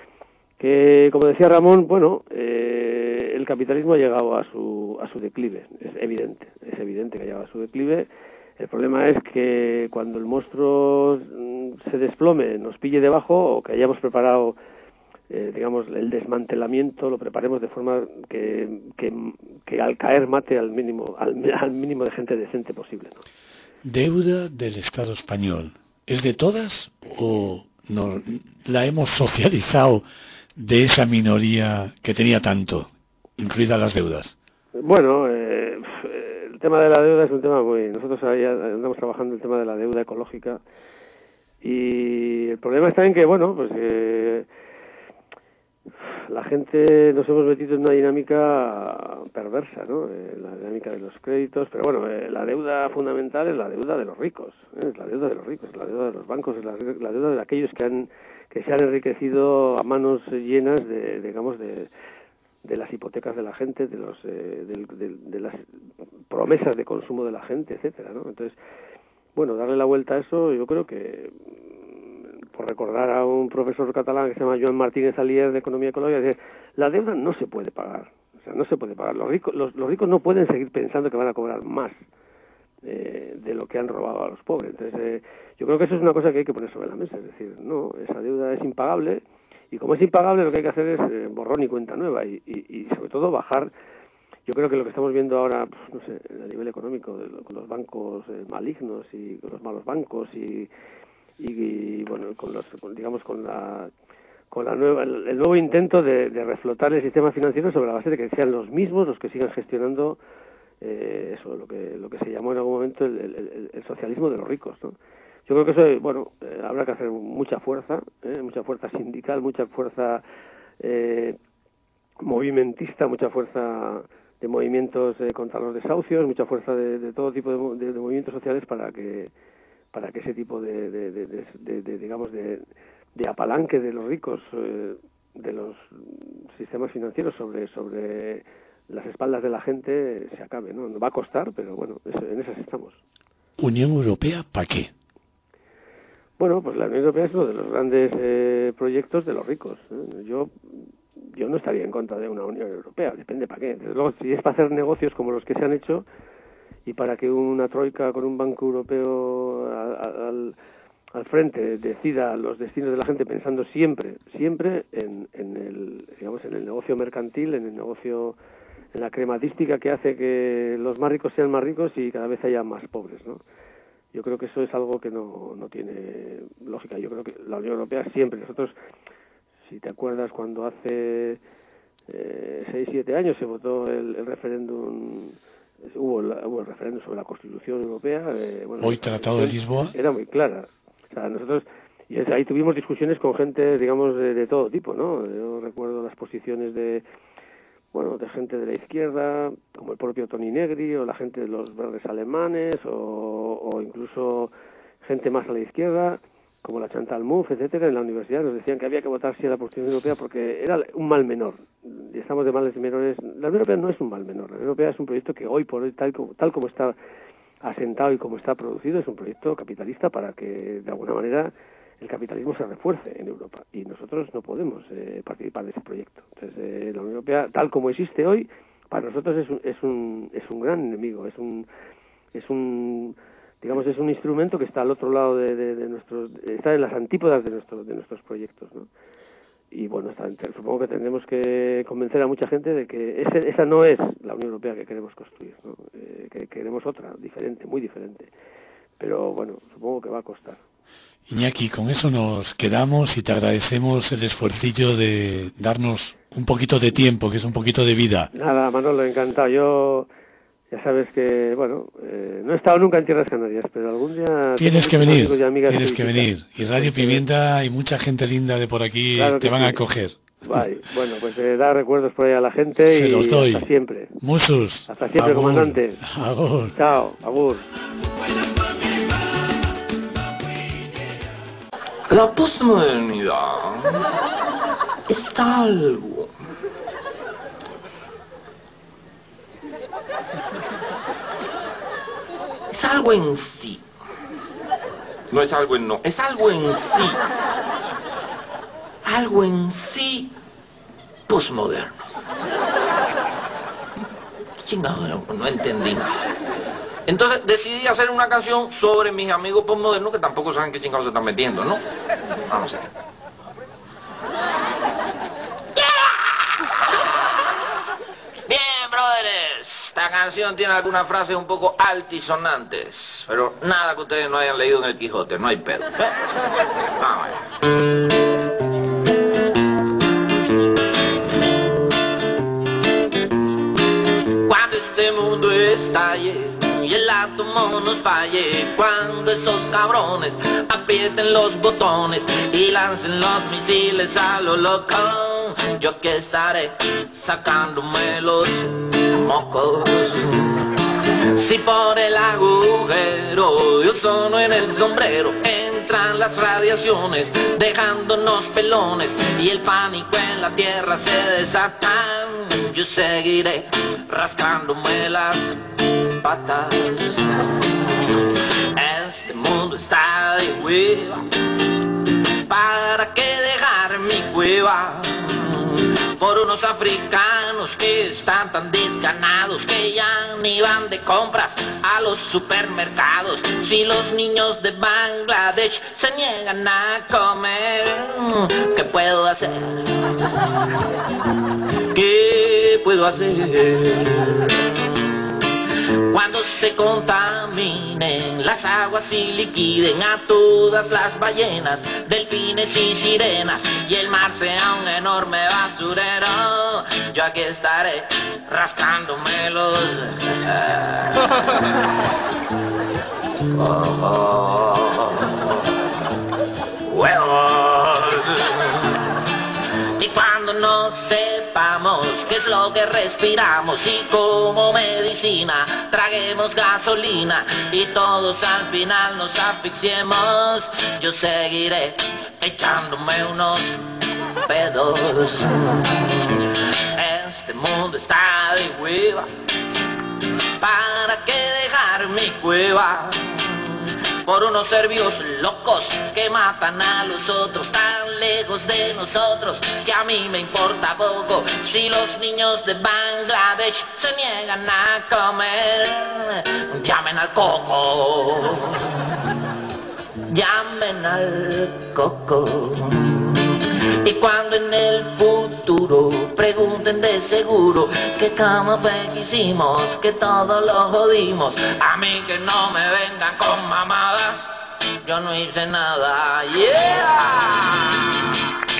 que, como decía Ramón, bueno, eh, el capitalismo ha llegado a su a su declive, es evidente, es evidente que ha llegado a su declive. El problema es que cuando el monstruo se desplome, nos pille debajo, o que hayamos preparado, eh, digamos, el desmantelamiento, lo preparemos de forma que, que, que al caer mate al mínimo, al, al mínimo de gente decente posible, ¿no? Deuda del Estado español, ¿es de todas o no la hemos socializado de esa minoría que tenía tanto, incluidas las deudas? Bueno, eh, el tema de la deuda es un tema muy... Nosotros ahí andamos trabajando el tema de la deuda ecológica y el problema está en que, bueno, pues eh, la gente nos hemos metido en una dinámica perversa, ¿no? Eh, la dinámica de los créditos, pero bueno, eh, la deuda fundamental es la deuda de los ricos, ¿eh? Es la deuda de los ricos, la deuda de los bancos, es la, la deuda de aquellos que han que se han enriquecido a manos llenas de, digamos, de, de las hipotecas de la gente, de los eh, de, de, de las promesas de consumo de la gente, etcétera, ¿no? Entonces, bueno, darle la vuelta a eso, yo creo que, por recordar a un profesor catalán que se llama Joan Martínez Alier de Economía Ecológica, dice, la deuda no se puede pagar, o sea, no se puede pagar. Los ricos, los, los ricos no pueden seguir pensando que van a cobrar más eh, de lo que han robado a los pobres. Entonces, eh, yo creo que eso es una cosa que hay que poner sobre la mesa, es decir, no, esa deuda es impagable, y como es impagable lo que hay que hacer es eh, borrón y cuenta nueva, y, y, y sobre todo bajar. Yo creo que lo que estamos viendo ahora, pues, no sé, a nivel económico, de lo, con los bancos eh, malignos y con los malos bancos y, y, y bueno, con los, con, digamos, con la con la nueva, el, el nuevo intento de, de reflotar el sistema financiero sobre la base de que sean los mismos los que sigan gestionando eh, eso, lo que lo que se llamó en algún momento el, el, el socialismo de los ricos, ¿no? Yo creo que eso, bueno, eh, habrá que hacer mucha fuerza, eh, mucha fuerza sindical, mucha fuerza eh, movimentista, mucha fuerza de movimientos eh, contra los desahucios, mucha fuerza de, de todo tipo de, de, de movimientos sociales para que para que ese tipo de, de, de, de, de, de digamos de, de apalanque de los ricos, eh, de los sistemas financieros sobre sobre las espaldas de la gente se acabe, ¿no? Nos va a costar, pero bueno, en esas estamos. ¿Unión Europea para qué? Bueno, pues la Unión Europea es uno de los grandes eh, proyectos de los ricos, ¿eh? Yo yo no estaría en contra de una Unión Europea, depende para qué. Desde luego, si es para hacer negocios como los que se han hecho y para que una troika con un banco europeo al, al frente decida los destinos de la gente pensando siempre, siempre en, en el, digamos, en el negocio mercantil, en el negocio, en la crematística que hace que los más ricos sean más ricos y cada vez haya más pobres, ¿no? Yo creo que eso es algo que no, no tiene lógica. Yo creo que la Unión Europea siempre, nosotros, si te acuerdas, cuando hace eh, seis, siete años se votó el, el referéndum, hubo, la, hubo el referéndum sobre la Constitución Europea. Eh, bueno, Hoy Tratado de Lisboa. Era muy clara. O sea, nosotros, y ahí tuvimos discusiones con gente, digamos, de, de todo tipo, ¿no? Yo recuerdo las posiciones de, bueno, de gente de la izquierda, como el propio Toni Negri, o la gente de los verdes alemanes, o, o incluso gente más a la izquierda, como la Chantal Mouffe, etcétera, en la universidad nos decían que había que votar sí a la Constitución Europea porque era un mal menor. Y estamos de males menores. La Unión Europea no es un mal menor. La Unión Europea es un proyecto que hoy por hoy, tal como, tal como está asentado y como está producido, es un proyecto capitalista para que, de alguna manera, el capitalismo se refuerce en Europa. Y nosotros no podemos eh, participar de ese proyecto. Entonces, eh, la Unión Europea, tal como existe hoy, para nosotros es un, es un, es un gran enemigo. Es un... Es un digamos, es un instrumento que está al otro lado de, de, de nuestros, está en las antípodas de nuestros de nuestros proyectos, ¿no? Y bueno, está, supongo que tendremos que convencer a mucha gente de que ese, esa no es la Unión Europea que queremos construir, ¿no? Eh, que queremos otra, diferente, muy diferente. Pero bueno, supongo que va a costar. Iñaki, con eso nos quedamos y te agradecemos el esfuercillo de darnos un poquito de tiempo, que es un poquito de vida. Nada, Manolo, encantado. Yo... Ya sabes que, bueno, eh, no he estado nunca en Tierras Canarias, pero algún día... Tienes que venir, tienes que, que venir. Y Radio Pimienta y mucha gente linda de por aquí claro te van sí. a acoger. Vale. Bueno, pues eh, da recuerdos por ahí a la gente. Se y los doy. Hasta siempre. Musos. Hasta siempre, agur. Comandante. Agur. Chao, agur. La posmodernidad es algo es algo en sí. No es algo en no, es algo en sí. Algo en sí posmoderno. Chingado, no, no entendí nada. Entonces decidí hacer una canción sobre mis amigos posmodernos que tampoco saben qué chingados se están metiendo, ¿no? Vamos a ver. Bien, brothers. Esta canción tiene algunas frases un poco altisonantes, pero nada que ustedes no hayan leído en el Quijote, no hay pedo. Vamos a ver. Cuando este mundo estalle y el átomo nos falle, cuando esos cabrones aprieten los botones y lancen los misiles a lo loco, yo aquí estaré sacándome los mocos. Si por el agujero yo sono en el sombrero, entran las radiaciones dejándonos pelones y el pánico en la tierra se desata. Yo seguiré rascándome las patas. Este mundo está de hueva, ¿para qué dejar mi cueva? Por unos africanos que están tan desganados que ya ni van de compras a los supermercados. Si los niños de Bangladesh se niegan a comer, ¿qué puedo hacer? ¿Qué puedo hacer? Cuando se contaminen las aguas y liquiden a todas las ballenas, delfines y sirenas, y el mar sea un enorme basurero, yo aquí estaré rascándome los huevos. Y cuando no sepamos que respiramos y como medicina traguemos gasolina y todos al final nos asfixiemos. Yo seguiré echándome unos pedos. Este mundo está de hueva, ¿para qué dejar mi cueva? Por unos serbios locos que matan a los otros, tan lejos de nosotros que a mí me importa poco. Si los niños de Bangladesh se niegan a comer, llamen al coco, llamen al coco. Y cuando en el futuro pregunten de seguro que cómo fue que hicimos, que todo lo jodimos, a mí que no me vengan con mamadas, yo no hice nada. ¡Yeah!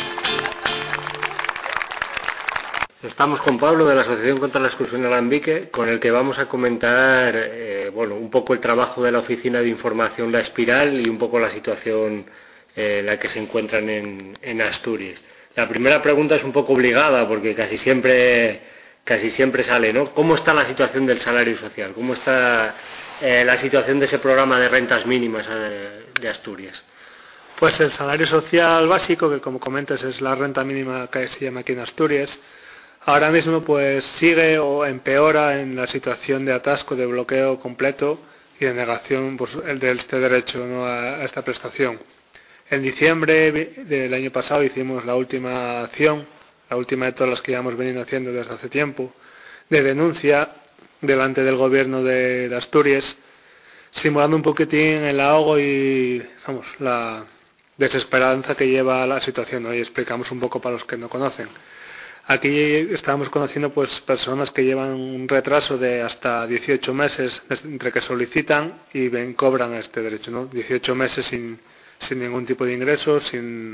Estamos con Pablo de la Asociación contra la Exclusión de Alambique, con el que vamos a comentar eh, bueno, un poco el trabajo de la Oficina de Información La Espiral y un poco la situación en la que se encuentran en, en Asturias. La primera pregunta es un poco obligada porque casi siempre casi siempre sale, ¿no? ¿Cómo está la situación del salario social? ¿Cómo está eh, la situación de ese programa de rentas mínimas eh, de Asturias? Pues el salario social básico, que como comentas es la renta mínima que se llama aquí en Asturias, ahora mismo pues sigue o empeora en la situación de atasco, de bloqueo completo y de negación pues, de este derecho, ¿no?, a, a esta prestación. En diciembre del año pasado hicimos la última acción, la última de todas las que llevamos venido haciendo desde hace tiempo, de denuncia delante del gobierno de, de Asturias, simulando un poquitín el ahogo y vamos, la desesperanza que lleva la situación, ¿no? Y explicamos un poco para los que no conocen. Aquí estábamos conociendo pues personas que llevan un retraso de hasta dieciocho meses entre que solicitan y ven, cobran este derecho, ¿no? dieciocho meses sin sin ningún tipo de ingresos, sin,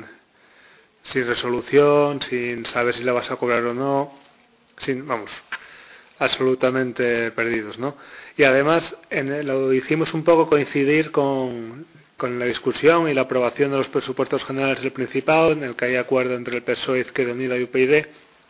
sin resolución, sin saber si la vas a cobrar o no, sin, vamos, absolutamente perdidos, ¿no? Y además en el, lo hicimos un poco coincidir con, con la discusión y la aprobación de los presupuestos generales del Principado, en el que hay acuerdo entre el P S O E, Izquierda Unida y U P YD,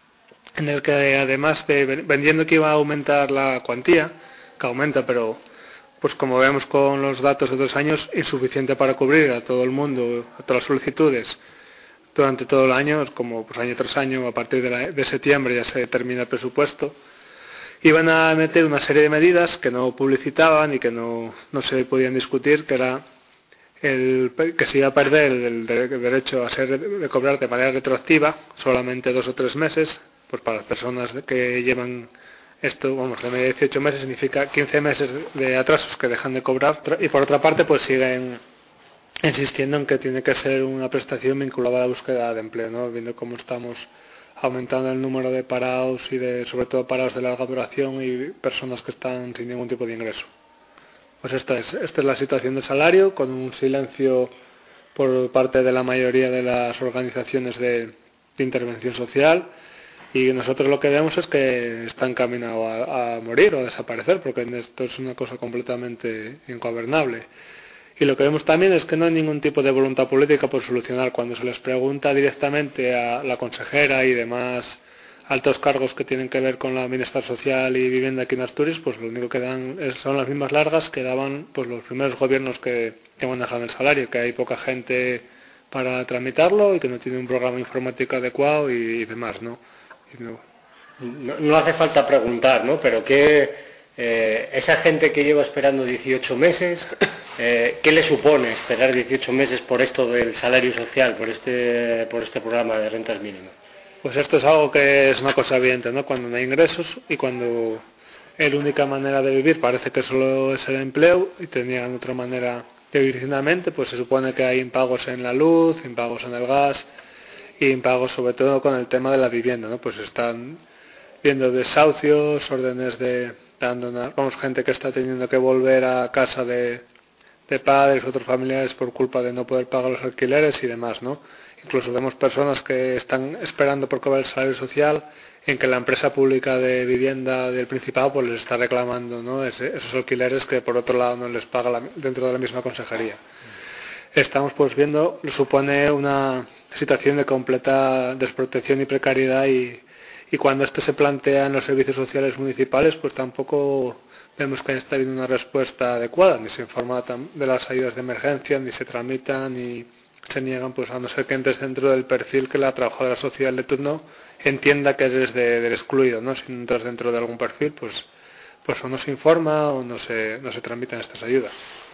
en el que además de vendiendo que iba a aumentar la cuantía, que aumenta, pero pues como vemos con los datos de dos años, insuficiente para cubrir a todo el mundo, a todas las solicitudes durante todo el año, como pues año tras año, a partir de, la, de septiembre ya se termina el presupuesto. Iban a meter una serie de medidas que no publicitaban y que no, no se podían discutir, que era el, que se iba a perder el, el derecho a ser de cobrar de manera retroactiva, solamente dos o tres meses, pues para las personas que llevan esto, vamos, de media dieciocho meses significa quince meses de atrasos que dejan de cobrar, y por otra parte pues siguen insistiendo en que tiene que ser una prestación vinculada a la búsqueda de empleo, ¿no? Viendo cómo estamos aumentando el número de parados y de, sobre todo parados de larga duración y personas que están sin ningún tipo de ingreso. Pues esta es, esta es la situación del salario, con un silencio por parte de la mayoría de las organizaciones de, de intervención social. Y nosotros lo que vemos es que está encaminado a, a morir o a desaparecer, porque esto es una cosa completamente ingobernable. Y lo que vemos también es que no hay ningún tipo de voluntad política por solucionar. Cuando se les pregunta directamente a la consejera y demás altos cargos que tienen que ver con la bienestar social y vivienda aquí en Asturias, pues lo único que dan es, son las mismas largas que daban pues los primeros gobiernos que, que manejan el salario, que hay poca gente para tramitarlo y que no tiene un programa informático adecuado y, y demás, ¿no? No, no, no hace falta preguntar, ¿no? Pero que eh, esa gente que lleva esperando dieciocho meses, eh, ¿qué le supone esperar dieciocho meses por esto del salario social, por este por este programa de rentas mínimas? Pues esto es algo que es una cosa evidente, ¿no? Cuando no hay ingresos y cuando la única manera de vivir parece que solo es el empleo y tenían otra manera de vivir dignamente, pues se supone que hay impagos en la luz, impagos en el gas y impagos sobre todo con el tema de la vivienda, ¿no? Pues están viendo desahucios, órdenes de abandonar, vamos, gente que está teniendo que volver a casa de, de padres, otros familiares por culpa de no poder pagar los alquileres y demás, ¿no? Incluso vemos personas que están esperando por cobrar el salario social en que la empresa pública de vivienda del Principado pues les está reclamando, ¿no?, Ese, esos alquileres que por otro lado no les paga la, dentro de la misma consejería. Estamos pues viendo, supone una situación de completa desprotección y precariedad y, y cuando esto se plantea en los servicios sociales municipales, pues tampoco vemos que está habiendo una respuesta adecuada, ni se informa de las ayudas de emergencia, ni se tramitan, ni se niegan, pues a no ser que entres dentro del perfil que la trabajadora social de turno entienda que eres de, del excluido, ¿no? Si entras dentro de algún perfil, pues pues o no se informa o no se no se tramitan estas ayudas.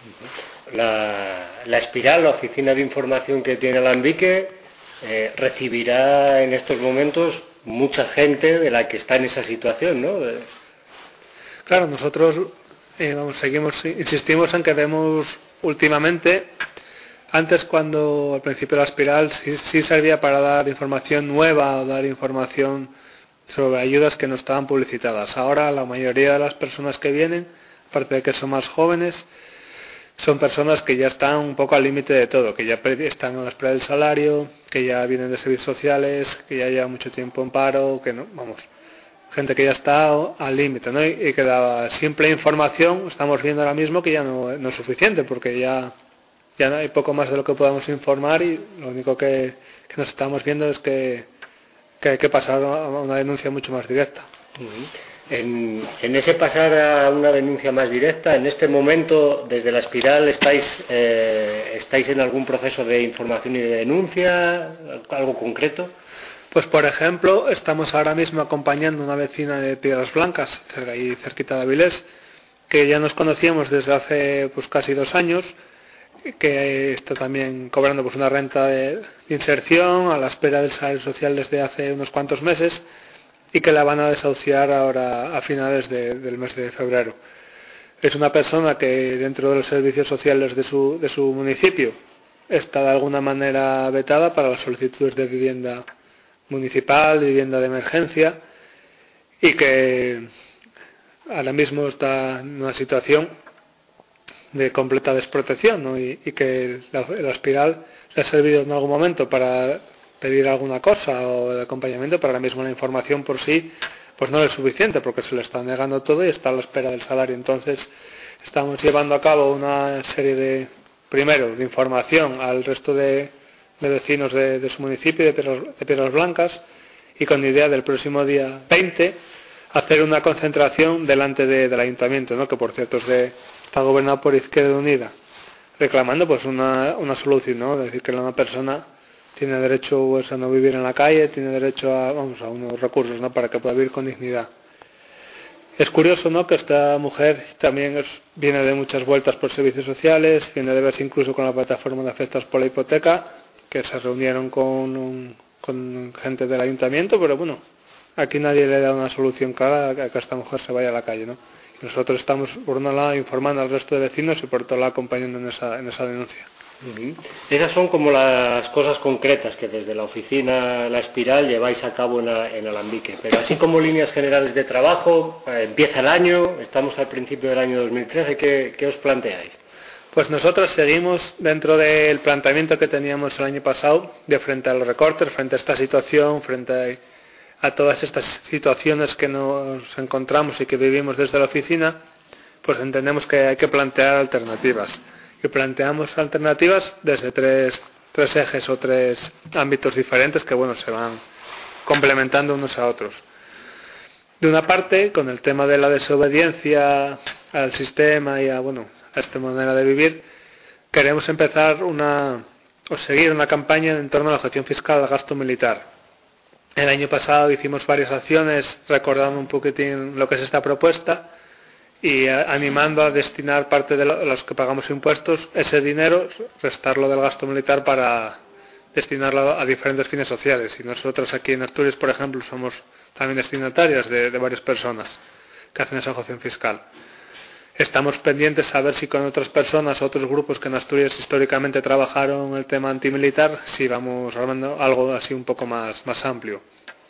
La, la Espiral, la oficina de información que tiene Alambique, eh, recibirá en estos momentos mucha gente de la que está en esa situación, ¿no? De... Claro, nosotros eh, vamos, seguimos, insistimos en que demos últimamente, antes cuando al principio la Espiral sí, sí servía para dar información nueva o dar información sobre ayudas que no estaban publicitadas. Ahora la mayoría de las personas que vienen, aparte de que son más jóvenes, son personas que ya están un poco al límite de todo, que ya están a la espera del salario, que ya vienen de servicios sociales, que ya llevan mucho tiempo en paro, que no, vamos, gente que ya está al límite, ¿no? Y, y que la simple información estamos viendo ahora mismo que ya no, no es suficiente, porque ya ya no hay poco más de lo que podamos informar y lo único que, que nos estamos viendo es que, que hay que pasar a una denuncia mucho más directa. Uh-huh. En, en ese pasar a una denuncia más directa, en este momento, desde la Espiral, ¿estáis, eh, ¿estáis en algún proceso de información y de denuncia? ¿Algo concreto? Pues, por ejemplo, estamos ahora mismo acompañando a una vecina de Piedras Blancas, cerca, ahí cerquita de Avilés, que ya nos conocíamos desde hace pues casi dos años, que está también cobrando pues una renta de inserción a la espera del salario social desde hace unos cuantos meses y que la van a desahuciar ahora a finales de, del mes de febrero. Es una persona que dentro de los servicios sociales de su, de su municipio está de alguna manera vetada para las solicitudes de vivienda municipal, de vivienda de emergencia, y que ahora mismo está en una situación de completa desprotección, ¿no? y, y que la, la Espiral le ha servido en algún momento para pedir alguna cosa o de acompañamiento, pero ahora mismo la información por sí pues no es suficiente porque se le está negando todo y está a la espera del salario. Entonces estamos llevando a cabo una serie de, primero, de información al resto de, de vecinos de, de su municipio de Piedras, de Piedras Blancas, y con idea del próximo día veinte hacer una concentración delante de, del ayuntamiento, ¿no? Que por cierto es de, está gobernado por Izquierda Unida, reclamando pues una, una solución, ¿no? Es decir, que una persona tiene derecho pues, a no vivir en la calle, tiene derecho a, vamos, a unos recursos, ¿no? Para que pueda vivir con dignidad. Es curioso, ¿no? Que esta mujer también es, viene de muchas vueltas por servicios sociales, viene de verse incluso con la plataforma de afectados por la hipoteca, que se reunieron con, un, con gente del ayuntamiento, pero bueno, aquí nadie le da una solución clara a que esta mujer se vaya a la calle, ¿no? Y nosotros estamos, por un lado, informando al resto de vecinos y por otro lado, acompañando en esa, en esa denuncia. Uh-huh. Esas son como las cosas concretas que desde la oficina La Espiral lleváis a cabo en, a, en Alambique, pero así como líneas generales de trabajo, eh, empieza el año, estamos al principio del año dos mil trece, ¿qué, qué os planteáis? Pues nosotros seguimos dentro del planteamiento que teníamos el año pasado, de frente a los recortes, frente a esta situación, frente a, a todas estas situaciones que nos encontramos y que vivimos desde la oficina, pues entendemos que hay que plantear alternativas. Y planteamos alternativas desde tres, tres ejes o tres ámbitos diferentes que bueno se van complementando unos a otros. De una parte, con el tema de la desobediencia al sistema y a bueno a esta manera de vivir, queremos empezar una o seguir una campaña en torno a la gestión fiscal del gasto militar. El año pasado hicimos varias acciones recordando un poquitín lo que es esta propuesta y animando a destinar parte de los que pagamos impuestos, ese dinero, restarlo del gasto militar para destinarlo a diferentes fines sociales. Y nosotros aquí en Asturias, por ejemplo, somos también destinatarios de, de varias personas que hacen esa gestión fiscal. Estamos pendientes a ver si con otras personas, otros grupos que en Asturias históricamente trabajaron el tema antimilitar, si vamos armando algo así un poco más, más amplio.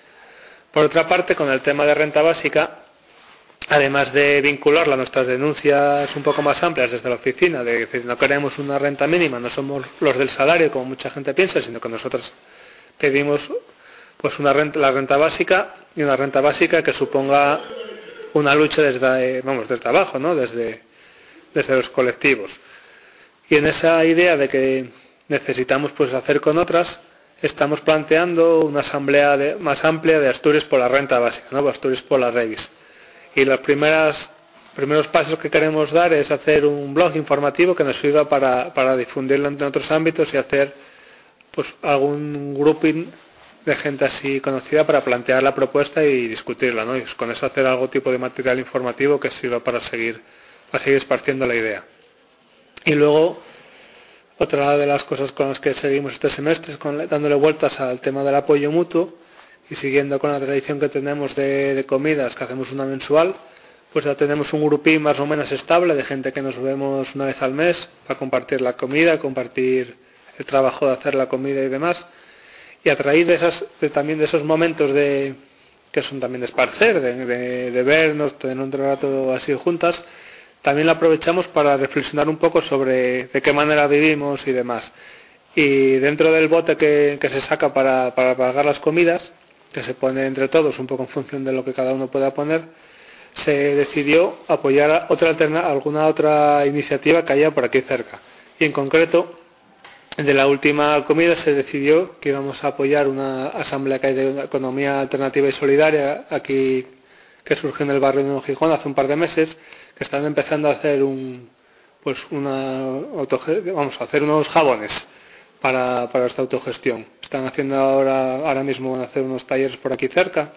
Por otra parte, con el tema de renta básica, además de vincularla a nuestras denuncias un poco más amplias desde la oficina, de decir, no queremos una renta mínima, no somos los del salario como mucha gente piensa, sino que nosotros pedimos pues una renta, la renta básica y una renta básica que suponga una lucha desde, vamos, desde abajo, ¿no? Desde, desde los colectivos. Y en esa idea de que necesitamos pues hacer con otras, estamos planteando una asamblea de, más amplia de Asturias por la renta básica, ¿no? Asturias por la Revis. Y los primeras, primeros pasos que queremos dar es hacer un blog informativo que nos sirva para, para difundirlo en otros ámbitos y hacer pues algún grouping de gente así conocida para plantear la propuesta y discutirla, ¿no? Y con eso hacer algún tipo de material informativo que sirva para seguir, para seguir esparciendo la idea. Y luego, otra de las cosas con las que seguimos este semestre es con, dándole vueltas al tema del apoyo mutuo y siguiendo con la tradición que tenemos de, de comidas, que hacemos una mensual, pues ya tenemos un grupín más o menos estable de gente que nos vemos una vez al mes para compartir la comida, compartir el trabajo de hacer la comida y demás. Y a raíz de esas, de, también de esos momentos de que son también de esparcer, de, de, de vernos, tener un rato así juntas, también lo aprovechamos para reflexionar un poco sobre de qué manera vivimos y demás. Y dentro del bote que, que se saca para, para pagar las comidas, que se pone entre todos un poco en función de lo que cada uno pueda poner, se decidió apoyar otra alterna, alguna otra iniciativa que haya por aquí cerca. Y en concreto, de la última comida se decidió que íbamos a apoyar una asamblea que hay de economía alternativa y solidaria aquí, que surgió en el barrio de Nuevo Gijón hace un par de meses, que están empezando a hacer un pues una vamos a hacer unos jabones para, para esta autogestión. Están haciendo ahora ahora mismo van a hacer unos talleres por aquí cerca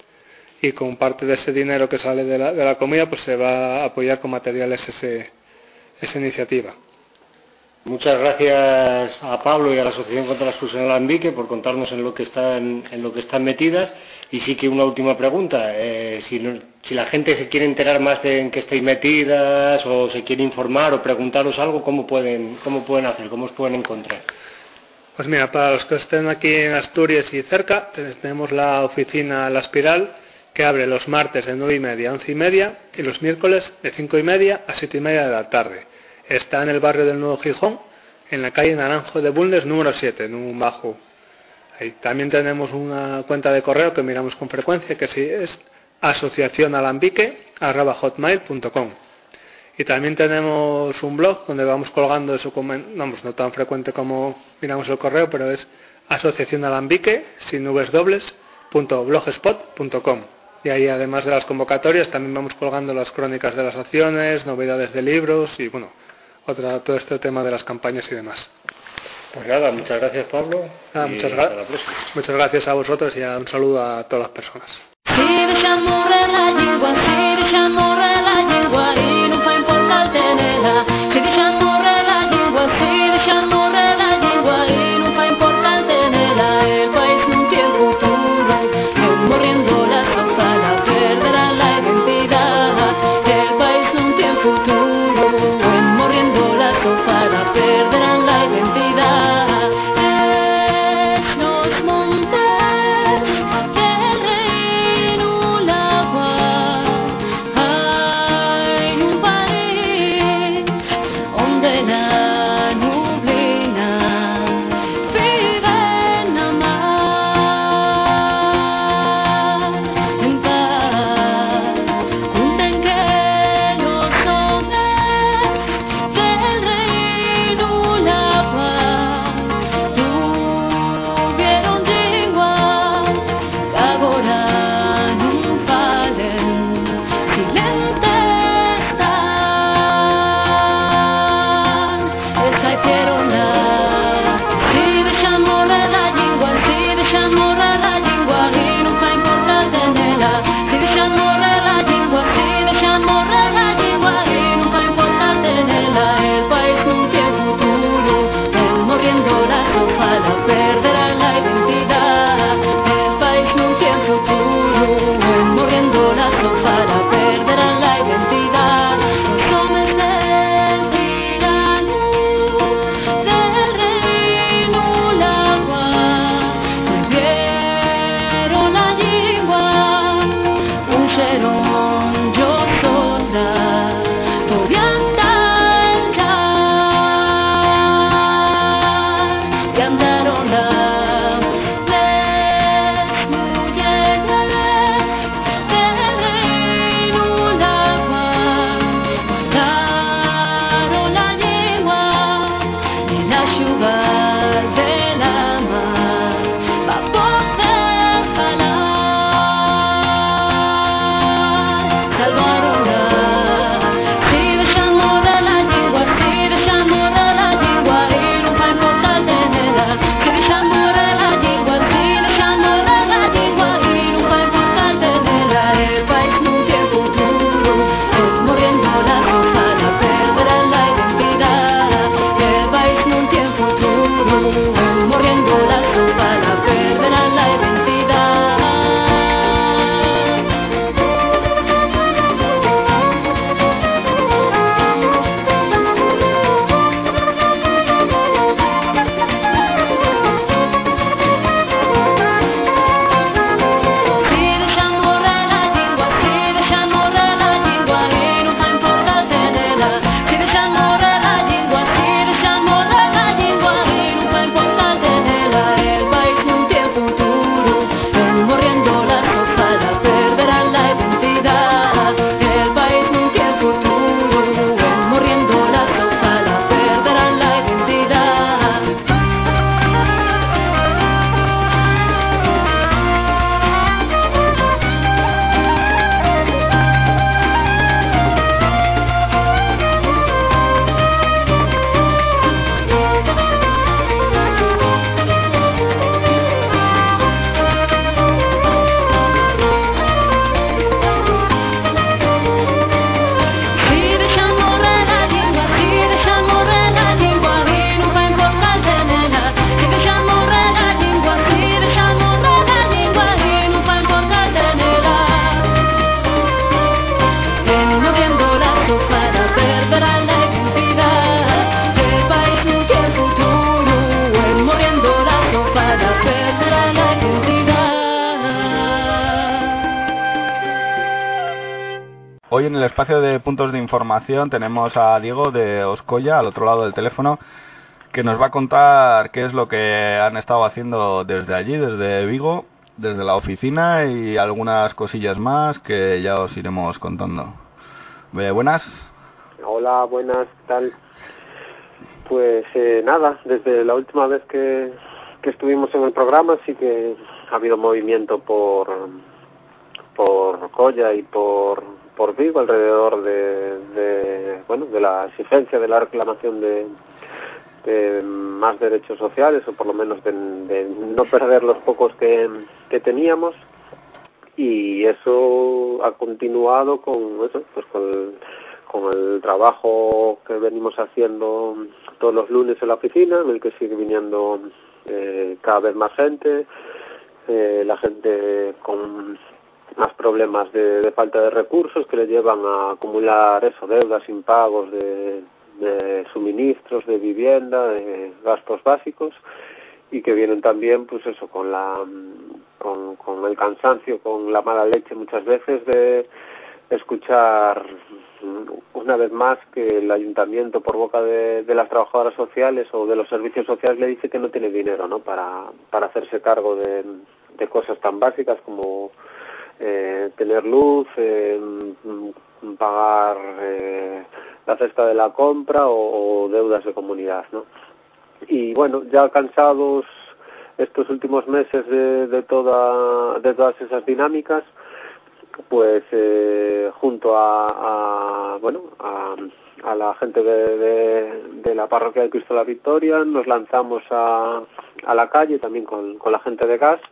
y con parte de ese dinero que sale de la, de la comida pues se va a apoyar con materiales ese, esa iniciativa. Muchas gracias a Pablo y a la Asociación contra la Exclusión Alambique por contarnos en lo que están en lo que están metidas. Y sí que una última pregunta, eh, si, no, si la gente se quiere enterar más de en qué estáis metidas o se quiere informar o preguntaros algo, ¿cómo pueden cómo pueden hacer? ¿Cómo os pueden encontrar? Pues mira, para los que estén aquí en Asturias y cerca, tenemos la oficina La Espiral, que abre los martes de nueve y media a once y media y los miércoles de cinco y media a siete y media de la tarde. Está en el barrio del Nuevo Gijón, en la calle Naranjo de Bulnes número siete, en un bajo. Ahí también tenemos una cuenta de correo que miramos con frecuencia, que sí es asociacionalambique arroba hotmail punto com. Y también tenemos un blog donde vamos colgando eso, vamos, no tan frecuente como miramos el correo, pero es asociacionalambique sin nubes dobles punto blogspot punto com. Y ahí, además de las convocatorias, también vamos colgando las crónicas de las acciones, novedades de libros y bueno, otra, todo este tema de las campañas y demás. Pues nada, muchas gracias Pablo. Ah, y muchas, hasta la próxima. muchas gracias a vosotros y un saludo a todas las personas. Ah hoy en el espacio de puntos de información tenemos a Diego de Oscoya al otro lado del teléfono, que nos va a contar qué es lo que han estado haciendo desde allí, desde Vigo, desde la oficina, y algunas cosillas más que ya os iremos contando. Eh, buenas. Hola, buenas, ¿qué tal? Pues eh, nada, desde la última vez que, que estuvimos en el programa sí que ha habido movimiento por por Colla y por por Vigo alrededor de, de bueno de la exigencia de la reclamación de de más derechos sociales, o por lo menos de, de no perder los pocos que, que teníamos, y eso ha continuado con eso, pues con el, con el trabajo que venimos haciendo todos los lunes en la oficina, en el que sigue viniendo eh, cada vez más gente, eh, la gente con más problemas de, de falta de recursos que le llevan a acumular eso, deudas, impagos de de suministros, de vivienda, de gastos básicos, y que vienen también, pues eso, con la con, con el cansancio, con la mala leche muchas veces de escuchar una vez más que el ayuntamiento, por boca de, de las trabajadoras sociales o de los servicios sociales, le dice que no tiene dinero, ¿no?, para para hacerse cargo de, de cosas tan básicas como eh, tener luz, eh, pagar eh, la cesta de la compra o, o deudas de comunidad, ¿no? Y bueno, ya cansados estos últimos meses de, de toda de todas esas dinámicas, pues eh, junto a, a bueno a, a la gente de, de, de la parroquia de Cristo de la Victoria nos lanzamos a, a la calle también con, con la gente de Gas,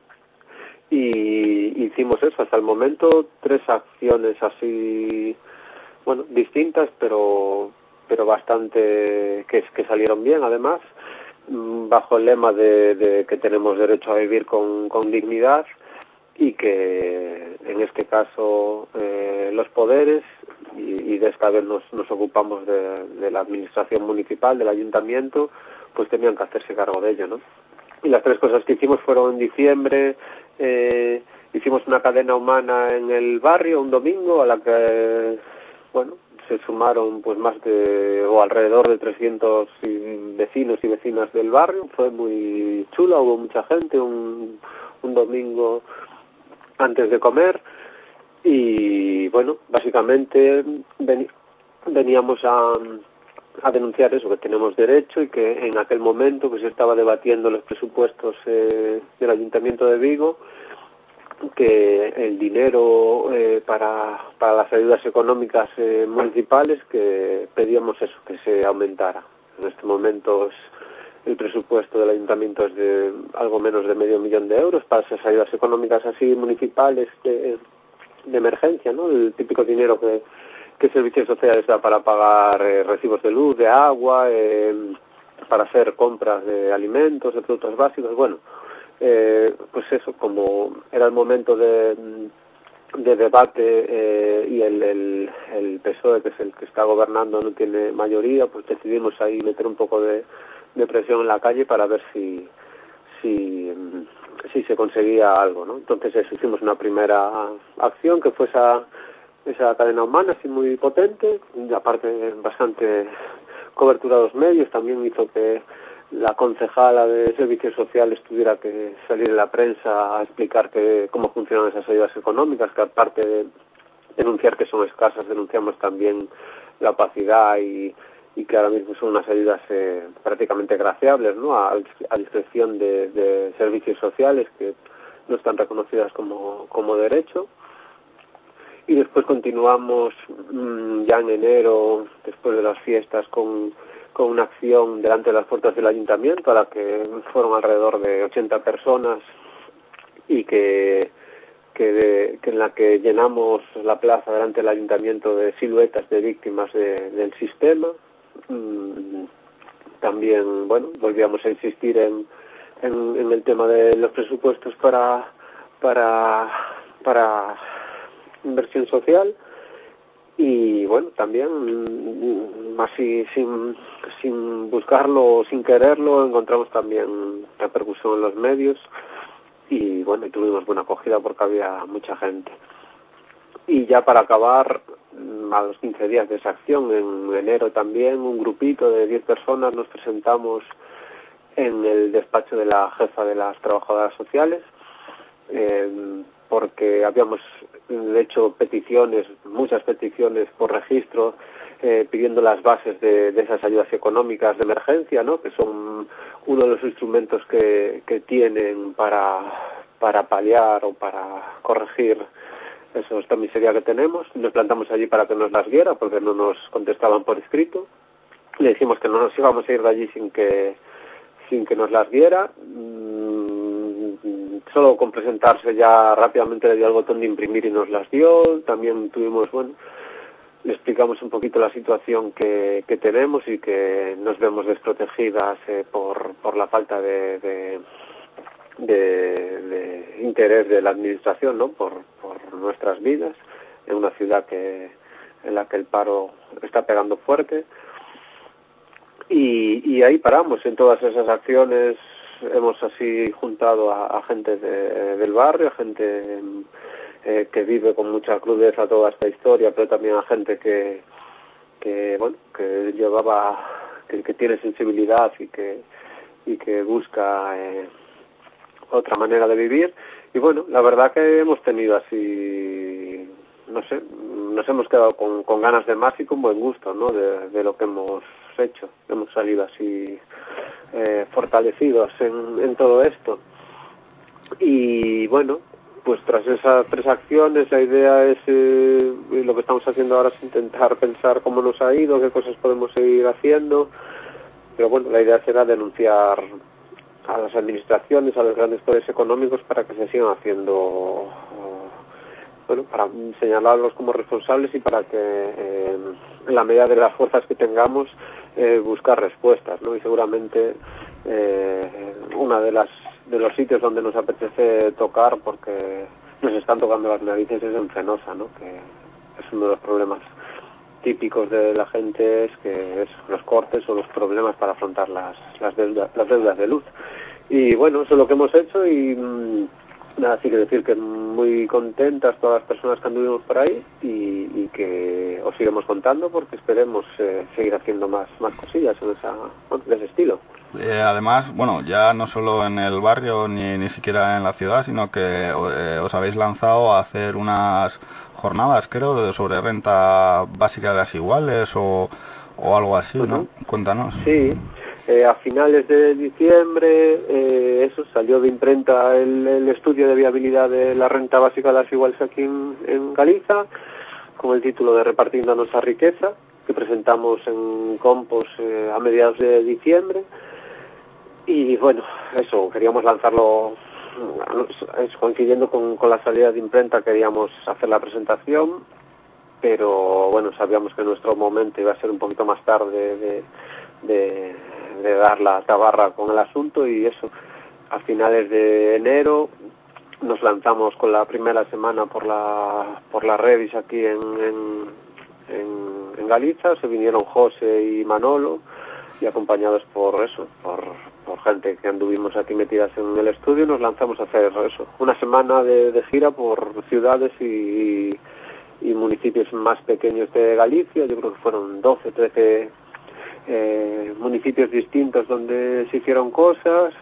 y hicimos eso hasta el momento, tres acciones así, bueno, distintas, pero pero bastante que, que salieron bien, además, bajo el lema de, de que tenemos derecho a vivir con, con dignidad, y que en este caso eh, los poderes, y, y de esta vez nos, nos ocupamos de, de la administración municipal, del ayuntamiento, pues tenían que hacerse cargo de ello, ¿no? Y las tres cosas que hicimos fueron en diciembre, eh, hicimos una cadena humana en el barrio un domingo a la que, bueno, se sumaron pues más de, o alrededor de trescientos vecinos y vecinas del barrio. Fue muy chula, hubo mucha gente, un, un domingo antes de comer, y bueno, básicamente ven, veníamos a, a denunciar eso, que tenemos derecho, y que en aquel momento que se estaba debatiendo los presupuestos eh, del Ayuntamiento de Vigo, que el dinero eh, para para las ayudas económicas eh, municipales, que pedíamos eso, que se aumentara. En este momento es, el presupuesto del ayuntamiento es de algo menos de medio millón de euros para esas ayudas económicas así municipales de, de emergencia, ¿no? El típico dinero que, que Servicios Sociales da para pagar eh, recibos de luz, de agua, eh, para hacer compras de alimentos, de productos básicos, bueno. Eh, pues eso, como era el momento de, de debate eh, y el, el, el P S O E, que es el que está gobernando, no tiene mayoría, pues decidimos ahí meter un poco de, de presión en la calle para ver si si, si se conseguía algo, ¿no? Entonces eso, hicimos una primera acción que fue esa, esa cadena humana así muy potente, y aparte bastante cobertura de los medios, también hizo que la concejala de Servicios Sociales tuviera que salir en la prensa a explicar que, cómo funcionan esas ayudas económicas, que aparte de denunciar que son escasas, denunciamos también la opacidad y, y que ahora mismo son unas ayudas eh, prácticamente graciables, ¿no?, a, a discreción de, de Servicios Sociales, que no están reconocidas como, como derecho. Y después continuamos mmm, ya en enero, después de las fiestas, con con una acción delante de las puertas del ayuntamiento, a la que fueron alrededor de ochenta personas, y que que, de, que en la que llenamos la plaza delante del ayuntamiento de siluetas de víctimas de, del sistema. Mm, también, bueno, volvíamos a insistir en, en, en el tema de los presupuestos para para para inversión social. Y bueno, también así sin sin buscarlo, sin quererlo, encontramos también repercusión en los medios, y bueno, y tuvimos buena acogida porque había mucha gente. Y ya para acabar, a los quince días de esa acción, en enero también, un grupito de diez personas nos presentamos en el despacho de la jefa de las trabajadoras sociales, eh, porque habíamos hecho peticiones, muchas peticiones por registro, eh, pidiendo las bases de, de esas ayudas económicas de emergencia, ¿no?, que son uno de los instrumentos que, que tienen para, para paliar o para corregir eso, esta miseria que tenemos. Nos plantamos allí para que nos las diera, porque no nos contestaban por escrito. Le dijimos que no nos íbamos a ir de allí sin que sin que nos las diera. Mm, solo con presentarse ya rápidamente le dio al botón de imprimir y nos las dio. También tuvimos, bueno, le explicamos un poquito la situación que, que tenemos y que nos vemos desprotegidas eh, por, por la falta de, de, de, de interés de la administración, ¿no?, por, por nuestras vidas, en una ciudad que en la que el paro está pegando fuerte. Y, y ahí paramos. En todas esas acciones hemos así juntado a, a gente de, del barrio, a gente eh, que vive con mucha crudeza toda esta historia, pero también a gente que, que bueno, que llevaba, que, que tiene sensibilidad y que y que busca eh, otra manera de vivir. Y bueno, la verdad que hemos tenido así, no sé, nos hemos quedado con, con ganas de más y con buen gusto, ¿no?, de, de lo que hemos hecho. Hemos salido así eh, fortalecidos en, en todo esto. Y bueno, pues tras esas tres acciones la idea es, eh, lo que estamos haciendo ahora es intentar pensar cómo nos ha ido, qué cosas podemos seguir haciendo, pero bueno, la idea será denunciar a las administraciones, a los grandes poderes económicos, para que se sigan haciendo, bueno, para señalarlos como responsables y para que eh, en la medida de las fuerzas que tengamos eh, buscar respuestas, ¿no? Y seguramente eh, una de las de los sitios donde nos apetece tocar, porque nos están tocando las narices, es en Fenosa, ¿no?, que es uno de los problemas típicos de la gente, es que es los cortes o los problemas para afrontar las las deudas, las deudas de luz. Y bueno, eso es lo que hemos hecho y mmm, nada, sí que decir que muy contentas todas las personas que anduvimos por ahí y, y que os iremos contando, porque esperemos eh, seguir haciendo más más cosillas en esa, bueno, de ese estilo. Eh, además, bueno, ya no solo en el barrio ni ni siquiera en la ciudad, sino que eh, os habéis lanzado a hacer unas jornadas, creo, de, sobre renta básica de las iguales o, o algo así, ¿no? Uh-huh. Cuéntanos. Sí. Eh, a finales de diciembre, eh, eso, salió de imprenta el, el estudio de viabilidad de la renta básica de las iguales aquí en, en Galiza, con el título de Repartiendo nuestra riqueza, que presentamos en Compos eh, a mediados de diciembre. Y bueno, eso, queríamos lanzarlo, es, coincidiendo con, con la salida de imprenta, queríamos hacer la presentación, pero bueno, sabíamos que nuestro momento iba a ser un poquito más tarde de... de de dar la tabarra con el asunto, y eso, a finales de enero nos lanzamos con la primera semana por la por la Revis aquí en, en, en, en Galiza. Se vinieron José y Manolo, y acompañados por eso, por, por gente que anduvimos aquí metidas en el estudio, nos lanzamos a hacer eso, una semana de, de gira por ciudades y, y municipios más pequeños de Galicia. Yo creo que fueron doce, trece Eh, municipios distintos donde se hicieron cosas,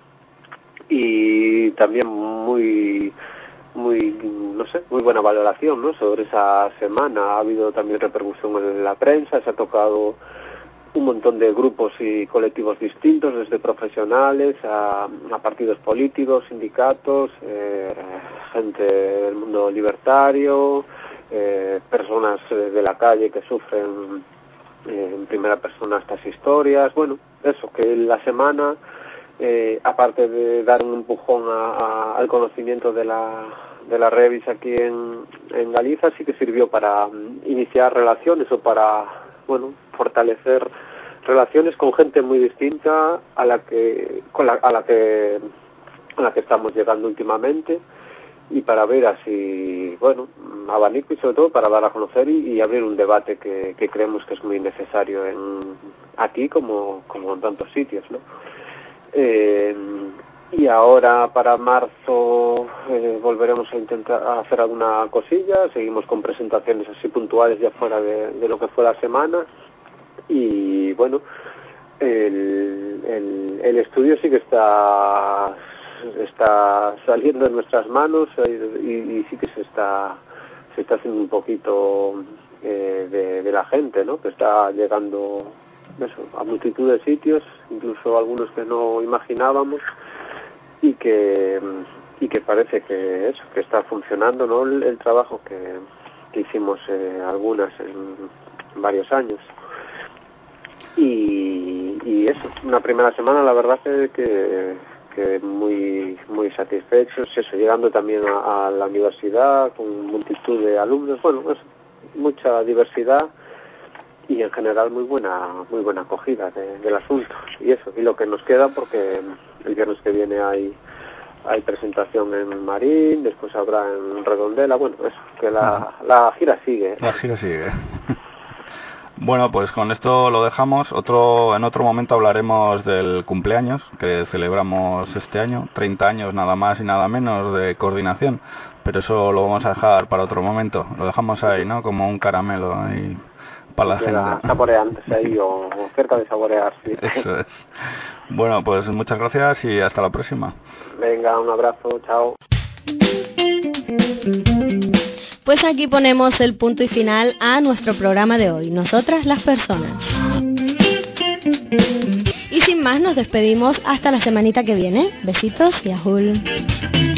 y también muy muy no sé muy buena valoración, ¿no?, sobre esa semana. Ha habido también repercusión en la prensa, se ha tocado un montón de grupos y colectivos distintos, desde profesionales a, a partidos políticos, sindicatos, eh, gente del mundo libertario, eh, personas de la calle que sufren en primera persona estas historias. Bueno, eso, que la semana, eh, aparte de dar un empujón a, a, al conocimiento de la de la Revis aquí en, en Galiza, sí que sirvió para um, iniciar relaciones o para, bueno, fortalecer relaciones con gente muy distinta a la que con la, a la que a la que estamos llegando últimamente, y para ver así, bueno, abanico, y sobre todo para dar a conocer y, y abrir un debate que, que creemos que es muy necesario en aquí como, como en tantos sitios, ¿no? Eh, y ahora para marzo eh, volveremos a intentar a hacer alguna cosilla, seguimos con presentaciones así puntuales ya fuera de, de lo que fue la semana, y bueno, el, el, el estudio sí que está está saliendo de nuestras manos y, y sí que se está se está haciendo un poquito eh, de, de la gente, ¿no? Que está llegando eso, a multitud de sitios, incluso algunos que no imaginábamos, y que y que parece que eso, que está funcionando, ¿no? El, el trabajo que, que hicimos eh, algunas en varios años. Y, y eso, una primera semana la verdad que, que, que muy muy satisfechos, eso, llegando también a, a la universidad con multitud de alumnos, bueno, es mucha diversidad y en general muy buena muy buena acogida de, del asunto, y eso, y lo que nos queda, porque el viernes que viene hay hay presentación en Marín, después habrá en Redondela, bueno, eso, que la, la gira sigue. La gira sigue. Bueno, pues con esto lo dejamos. Otro, en otro momento hablaremos del cumpleaños que celebramos este año, treinta años nada más y nada menos de coordinación, pero eso lo vamos a dejar para otro momento. Lo dejamos ahí, ¿no? Como un caramelo ahí para la gente. Saboreantes ahí o, o cerca de saborear, sí. Eso es. Bueno, pues muchas gracias y hasta la próxima. Venga, un abrazo, chao. Pues aquí ponemos el punto y final a nuestro programa de hoy, Nosotras las Personas. Y sin más nos despedimos hasta la semanita que viene. Besitos y ajul.